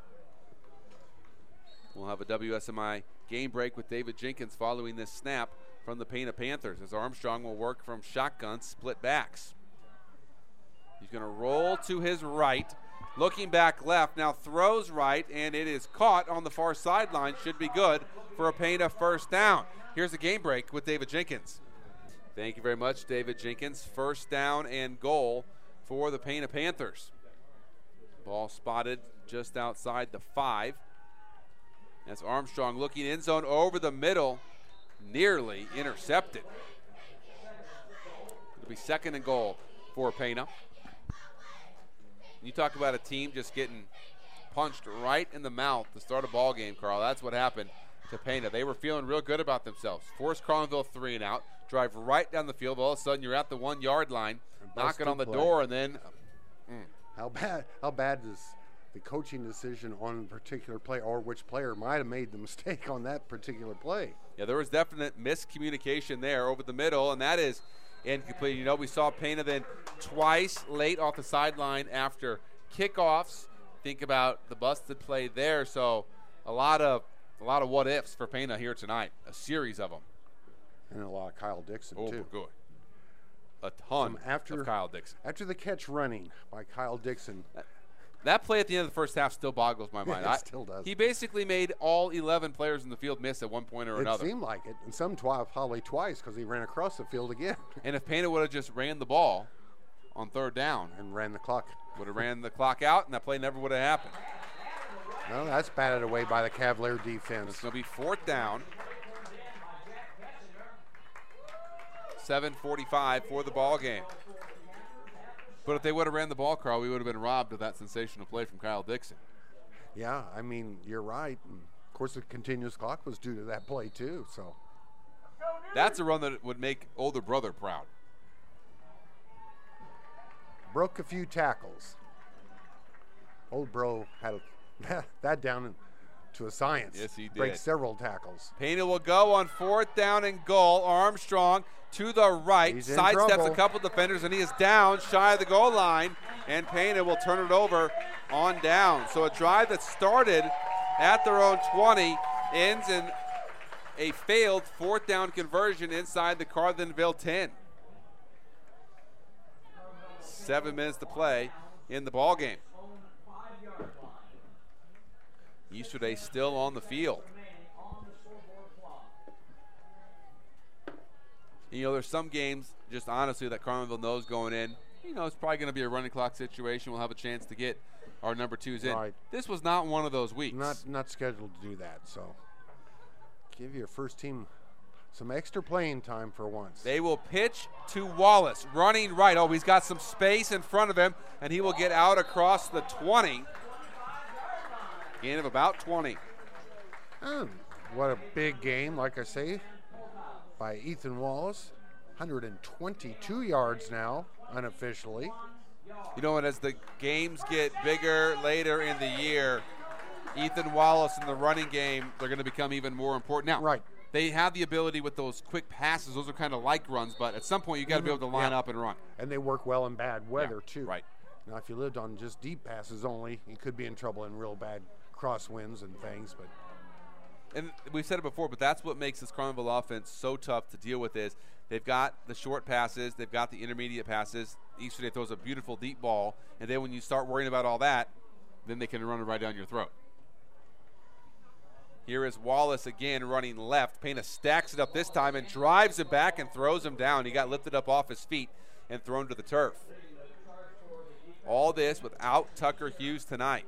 Speaker 5: We'll have a WSMI game break with David Jenkins following this snap from the Pana Panthers, as Armstrong will work from shotgun split backs. He's going to roll to his right, looking back left, now throws right, and it is caught on the far sideline. Should be good for a Pana first down. Here's the game break with David Jenkins. Thank you very much, David Jenkins. First down and goal for the Pana Panthers. Ball spotted just outside the 5. That's Armstrong looking end zone over the middle. Nearly intercepted. It'll be second and goal for Pana. You talk about a team just getting punched right in the mouth to start a ball game, Carl. That's what happened to Pana. They were feeling real good about themselves. Forced Carlinville 3 and out. drive right down the field. All of a sudden, you're at the 1 yard line, knocking on the door, and then.
Speaker 3: How bad is the coaching decision on a particular play, or which player might have made the mistake on that particular play?
Speaker 5: Yeah, there was definite miscommunication there over the middle, and that is incomplete. You know, we saw Pena then twice late off the sideline after kickoffs. Think about the busted play there. So a lot of what ifs for Pena here tonight. A series of them.
Speaker 3: And a lot of Kyle Dixon too.
Speaker 5: Good. A ton of Kyle Dixon.
Speaker 3: After the catch running by Kyle Dixon.
Speaker 5: That play at the end of the first half still boggles my mind.
Speaker 3: It still does.
Speaker 5: He basically made all 11 players in the field miss at one point or another.
Speaker 3: It seemed like it, and some probably twice because he ran across the field again.
Speaker 5: And if Pena would have just ran the ball on 3rd down.
Speaker 3: And ran the clock.
Speaker 5: Would have ran the clock out, and that play never would have happened.
Speaker 3: No, that's batted away by the Cavalier defense.
Speaker 5: It's going to be 4th down. 7:45 for the ball game. But if they would have ran the ball, Carl, we would have been robbed of that sensational play from Kyle Dixon.
Speaker 3: Yeah, I mean, you're right. And of course, the continuous clock was due to that play, too. So
Speaker 5: that's a run that would make older brother proud.
Speaker 3: Broke a few tackles. Old bro had that down to a science.
Speaker 5: Yes, he did.
Speaker 3: Break several tackles.
Speaker 5: Pena will go on 4th down and goal. Armstrong to the right, sidesteps a couple defenders, and he is down shy of the goal line, and Pena will turn it over on down. So a drive that started at their own 20 ends in a failed 4th down conversion inside the Carlinville 10. 7 minutes to play in the ball game. Easterday still on the field. You know, there's some games, just honestly, that Carlinville knows going in, you know, it's probably going to be a running clock situation. We'll have a chance to get our number 2s in.
Speaker 3: Right.
Speaker 5: This was not one of those weeks.
Speaker 3: Not scheduled to do that, so give your first team some extra playing time for once.
Speaker 5: They will pitch to Wallace, running right. Oh, he's got some space in front of him, and he will get out across the 20. Gain of about 20.
Speaker 3: What a big game, like I say, by Ethan Wallace. 122 yards now, unofficially.
Speaker 5: You know, and as the games get bigger later in the year, Ethan Wallace in the running game, they're going to become even more important. Now,
Speaker 3: right.
Speaker 5: They have the ability with those quick passes. Those are kind of like runs, but at some point you got to be able to line up and run.
Speaker 3: And they work well in bad weather, too.
Speaker 5: Right.
Speaker 3: Now, if you lived on just deep passes only, you could be in trouble in real bad crosswinds and things. But
Speaker 5: and we've said it before, but that's what makes this Carlinville offense so tough to deal with is they've got the short passes, they've got the intermediate passes. Easterday throws a beautiful deep ball, and then when you start worrying about all that, then they can run it right down your throat. Here is Wallace again running left. Pena stacks it up this time and drives him back and throws him down. He got lifted up off his feet and thrown to the turf. All this without Tucker Hughes tonight.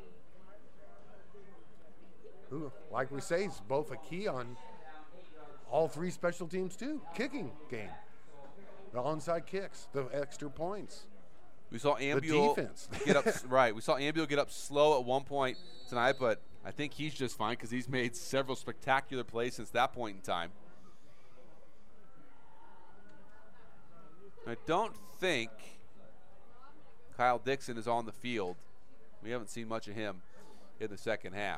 Speaker 3: Who, like we say, is both a key on all 3 special teams too. Kicking game. The onside kicks, the extra points.
Speaker 5: We saw Ambule get up right. We saw Ambule get up slow at one point tonight, but I think he's just fine because he's made several spectacular plays since that point in time. I don't think Kyle Dixon is on the field. We haven't seen much of him in the second half.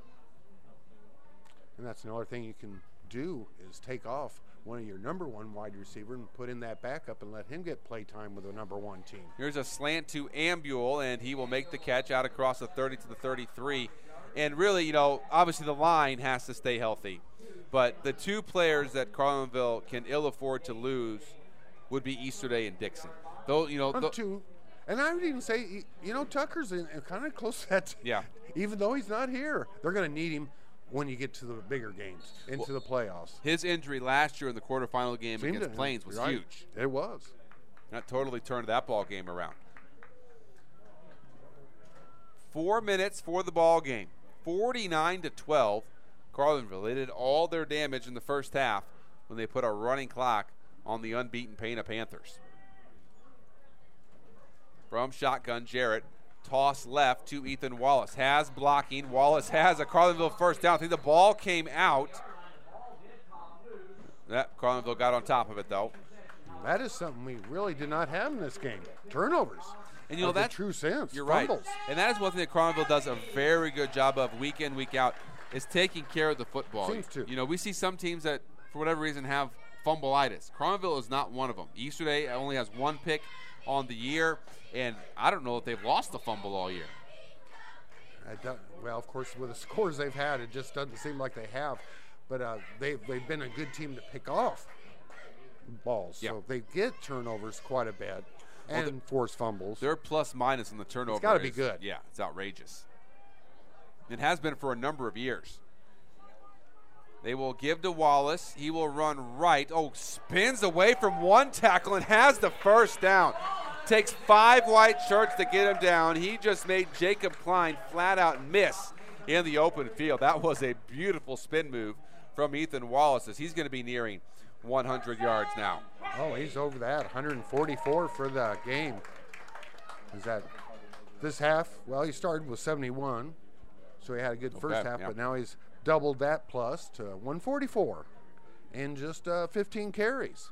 Speaker 3: And that's another thing you can do is take off one of your number 1 wide receiver and put in that backup and let him get play time with the number 1 team.
Speaker 5: Here's a slant to Ambule, and he will make the catch out across the 30 to the 33. And really, you know, obviously the line has to stay healthy. But the 2 players that Carlinville can ill afford to lose would be Easterday and Dixon. Though, you know,
Speaker 3: 2. And I would even say, you know, Tucker's kind of close to that.
Speaker 5: Yeah.
Speaker 3: Even though he's not here, they're going to need him when you get to the bigger games, into the playoffs.
Speaker 5: His injury last year in the quarterfinal game against Plains was huge.
Speaker 3: It was.
Speaker 5: That totally turned that ball game around. 4 minutes for the ball game. 49-12. Carlinville. They did all their damage in the first half when they put a running clock on the unbeaten Pena Panthers. From shotgun, Jarrett. Toss left to Ethan Wallace. Has blocking. Wallace has a Carlinville first down. I think the ball came out Carlinville got on top of it, though.
Speaker 3: That is something we really did not have in this game. Turnovers.
Speaker 5: And you know
Speaker 3: that's true sense.
Speaker 5: You're
Speaker 3: Fumbles.
Speaker 5: right. And that is one thing that Carlinville does a very good job of week in, week out, is taking care of the football.
Speaker 3: Seems to.
Speaker 5: You know, we see some teams that, for whatever reason, have fumbleitis. Carlinville is not one of them. Easterday only has 1 pick on the year, and I don't know if they've lost a fumble all year.
Speaker 3: Well, of course, with the scores they've had, it just doesn't seem like they have. But they've been a good team to pick off balls.
Speaker 5: Yeah.
Speaker 3: So they get turnovers quite a bit and force fumbles.
Speaker 5: Their plus-minus in the turnover
Speaker 3: It's got to be good.
Speaker 5: Yeah, it's outrageous. It has been for a number of years. They will give to Wallace. He will run right. Oh, spins away from one tackle and has the first down. Takes 5 white shirts to get him down. He just made Jacob Klein flat out miss in the open field. That was a beautiful spin move from Ethan Wallace, as he's going to be nearing 100 yards now.
Speaker 3: Oh, he's over that. 144 for the game. Is that this half? Well, he started with 71, so he had a good first half, but now he's doubled that plus to 144 and just 15 carries.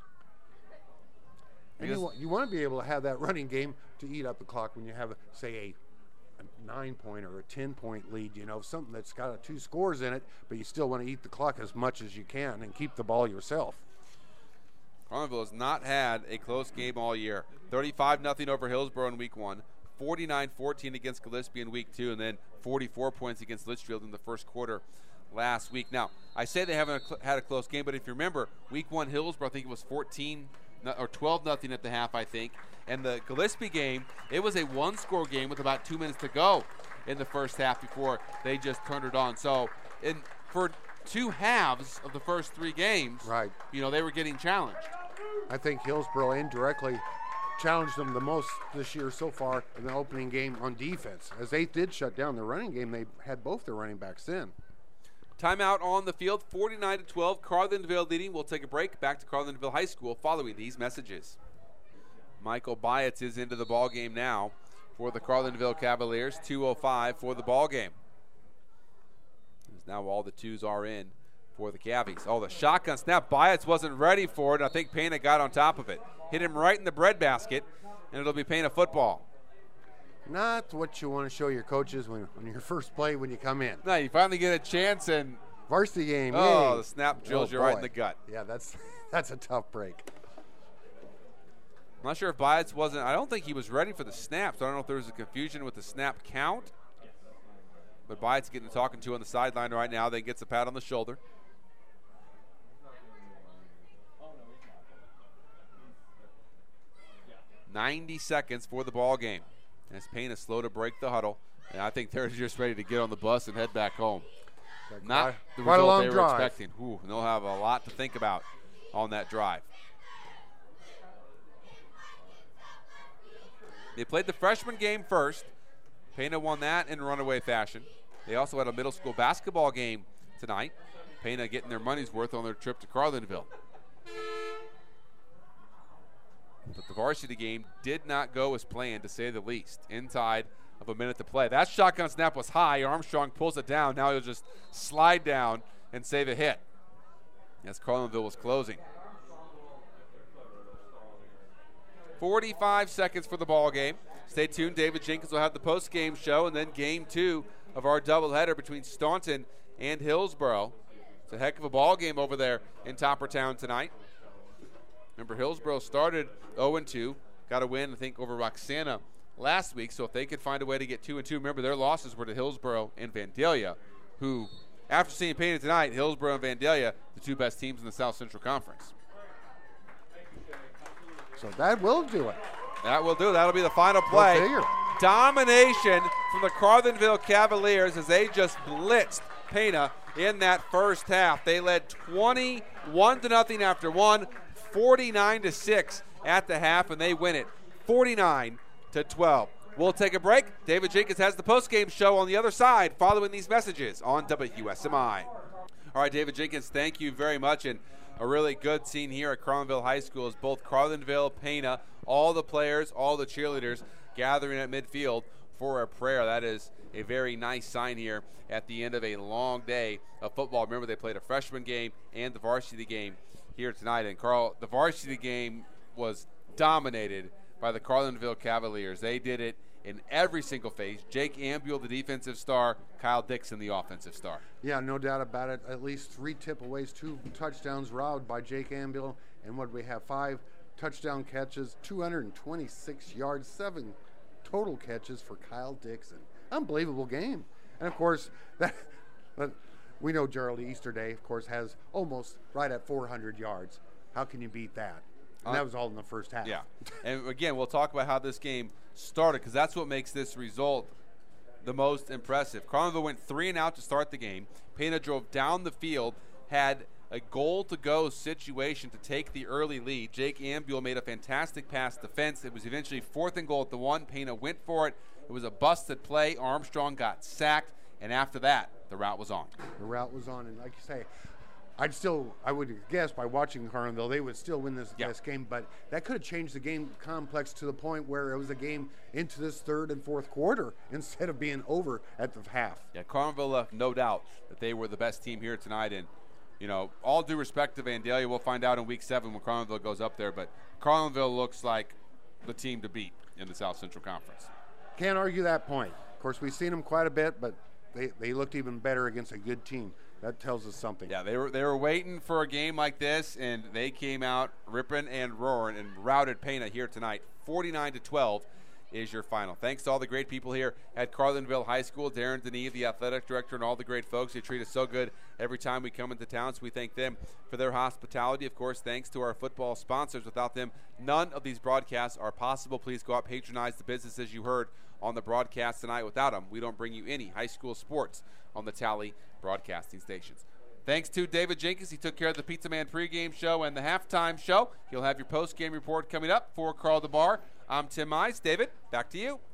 Speaker 3: And you want to be able to have that running game to eat up the clock when you have, say, a 9-point or a 10-point lead, something that's got 2 scores in it, but you still want to eat the clock as much as you can and keep the ball yourself.
Speaker 5: Carlinville has not had a close game all year. 35-0 over Hillsborough in week 1, 49-14 against Gillespie in week 2, and then 44 points against Litchfield in the first quarter last week. Now, I say they haven't had a close game, but if you remember, week 1 Hillsborough, I think it was 12-0 at the half, I think. And the Gillespie game, it was a 1-score game with about 2 minutes to go in the first half before they just turned it on. So, for 2 halves of the first 3 games, they were getting challenged.
Speaker 3: I think Hillsborough indirectly challenged them the most this year so far in the opening game on defense. As they did shut down the running game, they had both their running backs in.
Speaker 5: Timeout on the field, 49-12. Carlinville leading. We'll take a break. Back to Carlinville High School following these messages. Michael Byatz is into the ball game now for the Carlinville Cavaliers. 2:05 for the ball game. As now all the 2s are in for the Cavies. Oh, the shotgun snap. Byatz wasn't ready for it. I think Payne got on top of it. Hit him right in the breadbasket, and it'll be Payne football.
Speaker 3: Not what you want to show your coaches on your first play when you come in.
Speaker 5: No, you finally get a chance, and
Speaker 3: varsity game.
Speaker 5: Oh,
Speaker 3: yay.
Speaker 5: The snap drills you right in the gut.
Speaker 3: Yeah, that's a tough break.
Speaker 5: I'm not sure if Byatz wasn't. I don't think he was ready for the snap, so I don't know if there was a confusion with the snap count. But Byatz getting talking to on the sideline right now. Then gets a pat on the shoulder. .90 seconds for the ball game. As Payne is slow to break the huddle, and I think they're just ready to get on the bus and head back home. Not the result they were expecting. Ooh, they'll have a lot to think about on that drive. They played the freshman game first. Payne won that in runaway fashion. They also had a middle school basketball game tonight. Payne getting their money's worth on their trip to Carlinville. But the varsity game did not go as planned, to say the least. Inside of a minute to play. That shotgun snap was high. Armstrong pulls it down. Now he'll just slide down and save a hit as Carlinville was closing. 45 seconds for the ball game. Stay tuned. David Jenkins will have the post-game show, and then game 2 of our doubleheader between Staunton and Hillsborough. It's a heck of a ball game over there in Toppertown tonight. Remember, Hillsborough started 0-2, got a win, I think, over Roxana last week. So if they could find a way to get 2-2, remember their losses were to Hillsborough and Vandalia, who, after seeing Payne tonight, Hillsborough and Vandalia, the 2 best teams in the South Central Conference.
Speaker 3: So that will do it.
Speaker 5: That will do it. That'll be the final play. Domination from the Carlinville Cavaliers as they just blitzed Payne in that first half. They led 21-0 after 1. 49-6 at the half, and they win it 49-12. We'll take a break. David Jenkins has the postgame show on the other side following these messages on WSMI. All right, David Jenkins, thank you very much, and a really good scene here at Carlinville High School as both Carlinville, Payne, all the players, all the cheerleaders gathering at midfield for a prayer. That is a very nice sign here at the end of a long day of football. Remember, they played a freshman game and the varsity game here tonight. And Carl, the varsity game was dominated by the Carlinville Cavaliers. They did it in every single phase. Jake Ambuel, the defensive star, Kyle Dixon, the offensive star.
Speaker 3: Yeah, no doubt about it. At least 3 tip-aways, 2 touchdowns routed by Jake Ambuel. And what we have, 5 touchdown catches, 226 yards, 7 total catches for Kyle Dixon. Unbelievable game. And, of course, we know Gerald Easterday, of course, has almost right at 400 yards. How can you beat that? And that was all in the first half.
Speaker 5: Yeah. And, again, we'll talk about how this game started because that's what makes this result the most impressive. Carlinville went 3 and out to start the game. Pena drove down the field, had a goal-to-go situation to take the early lead. Jake Ambuel made a fantastic pass defense. It was eventually 4th and goal at the 1. Pena went for it. It was a busted play. Armstrong got sacked, and after that, the route was on.
Speaker 3: The route was on, and like you say, I would guess by watching Carlinville, they would still win this game, but that could have changed the game complex to the point where it was a game into this 3rd and 4th quarter instead of being over at the half.
Speaker 5: Yeah, Carlinville, no doubt that they were the best team here tonight, and all due respect to Vandalia, we'll find out in Week 7 when Carlinville goes up there, but Carlinville looks like the team to beat in the South Central Conference.
Speaker 3: Can't argue that point. Of course, we've seen them quite a bit, but they looked even better against a good team. That tells us something.
Speaker 5: Yeah, they were waiting for a game like this, and they came out ripping and roaring and routed Pena here tonight. 49-12 is your final. Thanks to all the great people here at Carlinville High School, Darren Deneve, the athletic director, and all the great folks. They treat us so good every time we come into town, so we thank them for their hospitality. Of course, thanks to our football sponsors. Without them, none of these broadcasts are possible. Please go out, patronize the businesses you heard on the broadcast tonight. Without them, we don't bring you any high school sports on the Tally broadcasting stations. Thanks to David Jenkins. He took care of the Pizza Man pregame show and the halftime show. You'll have your postgame report coming up for Carl DeBar. I'm Tim Mize. David, back to you.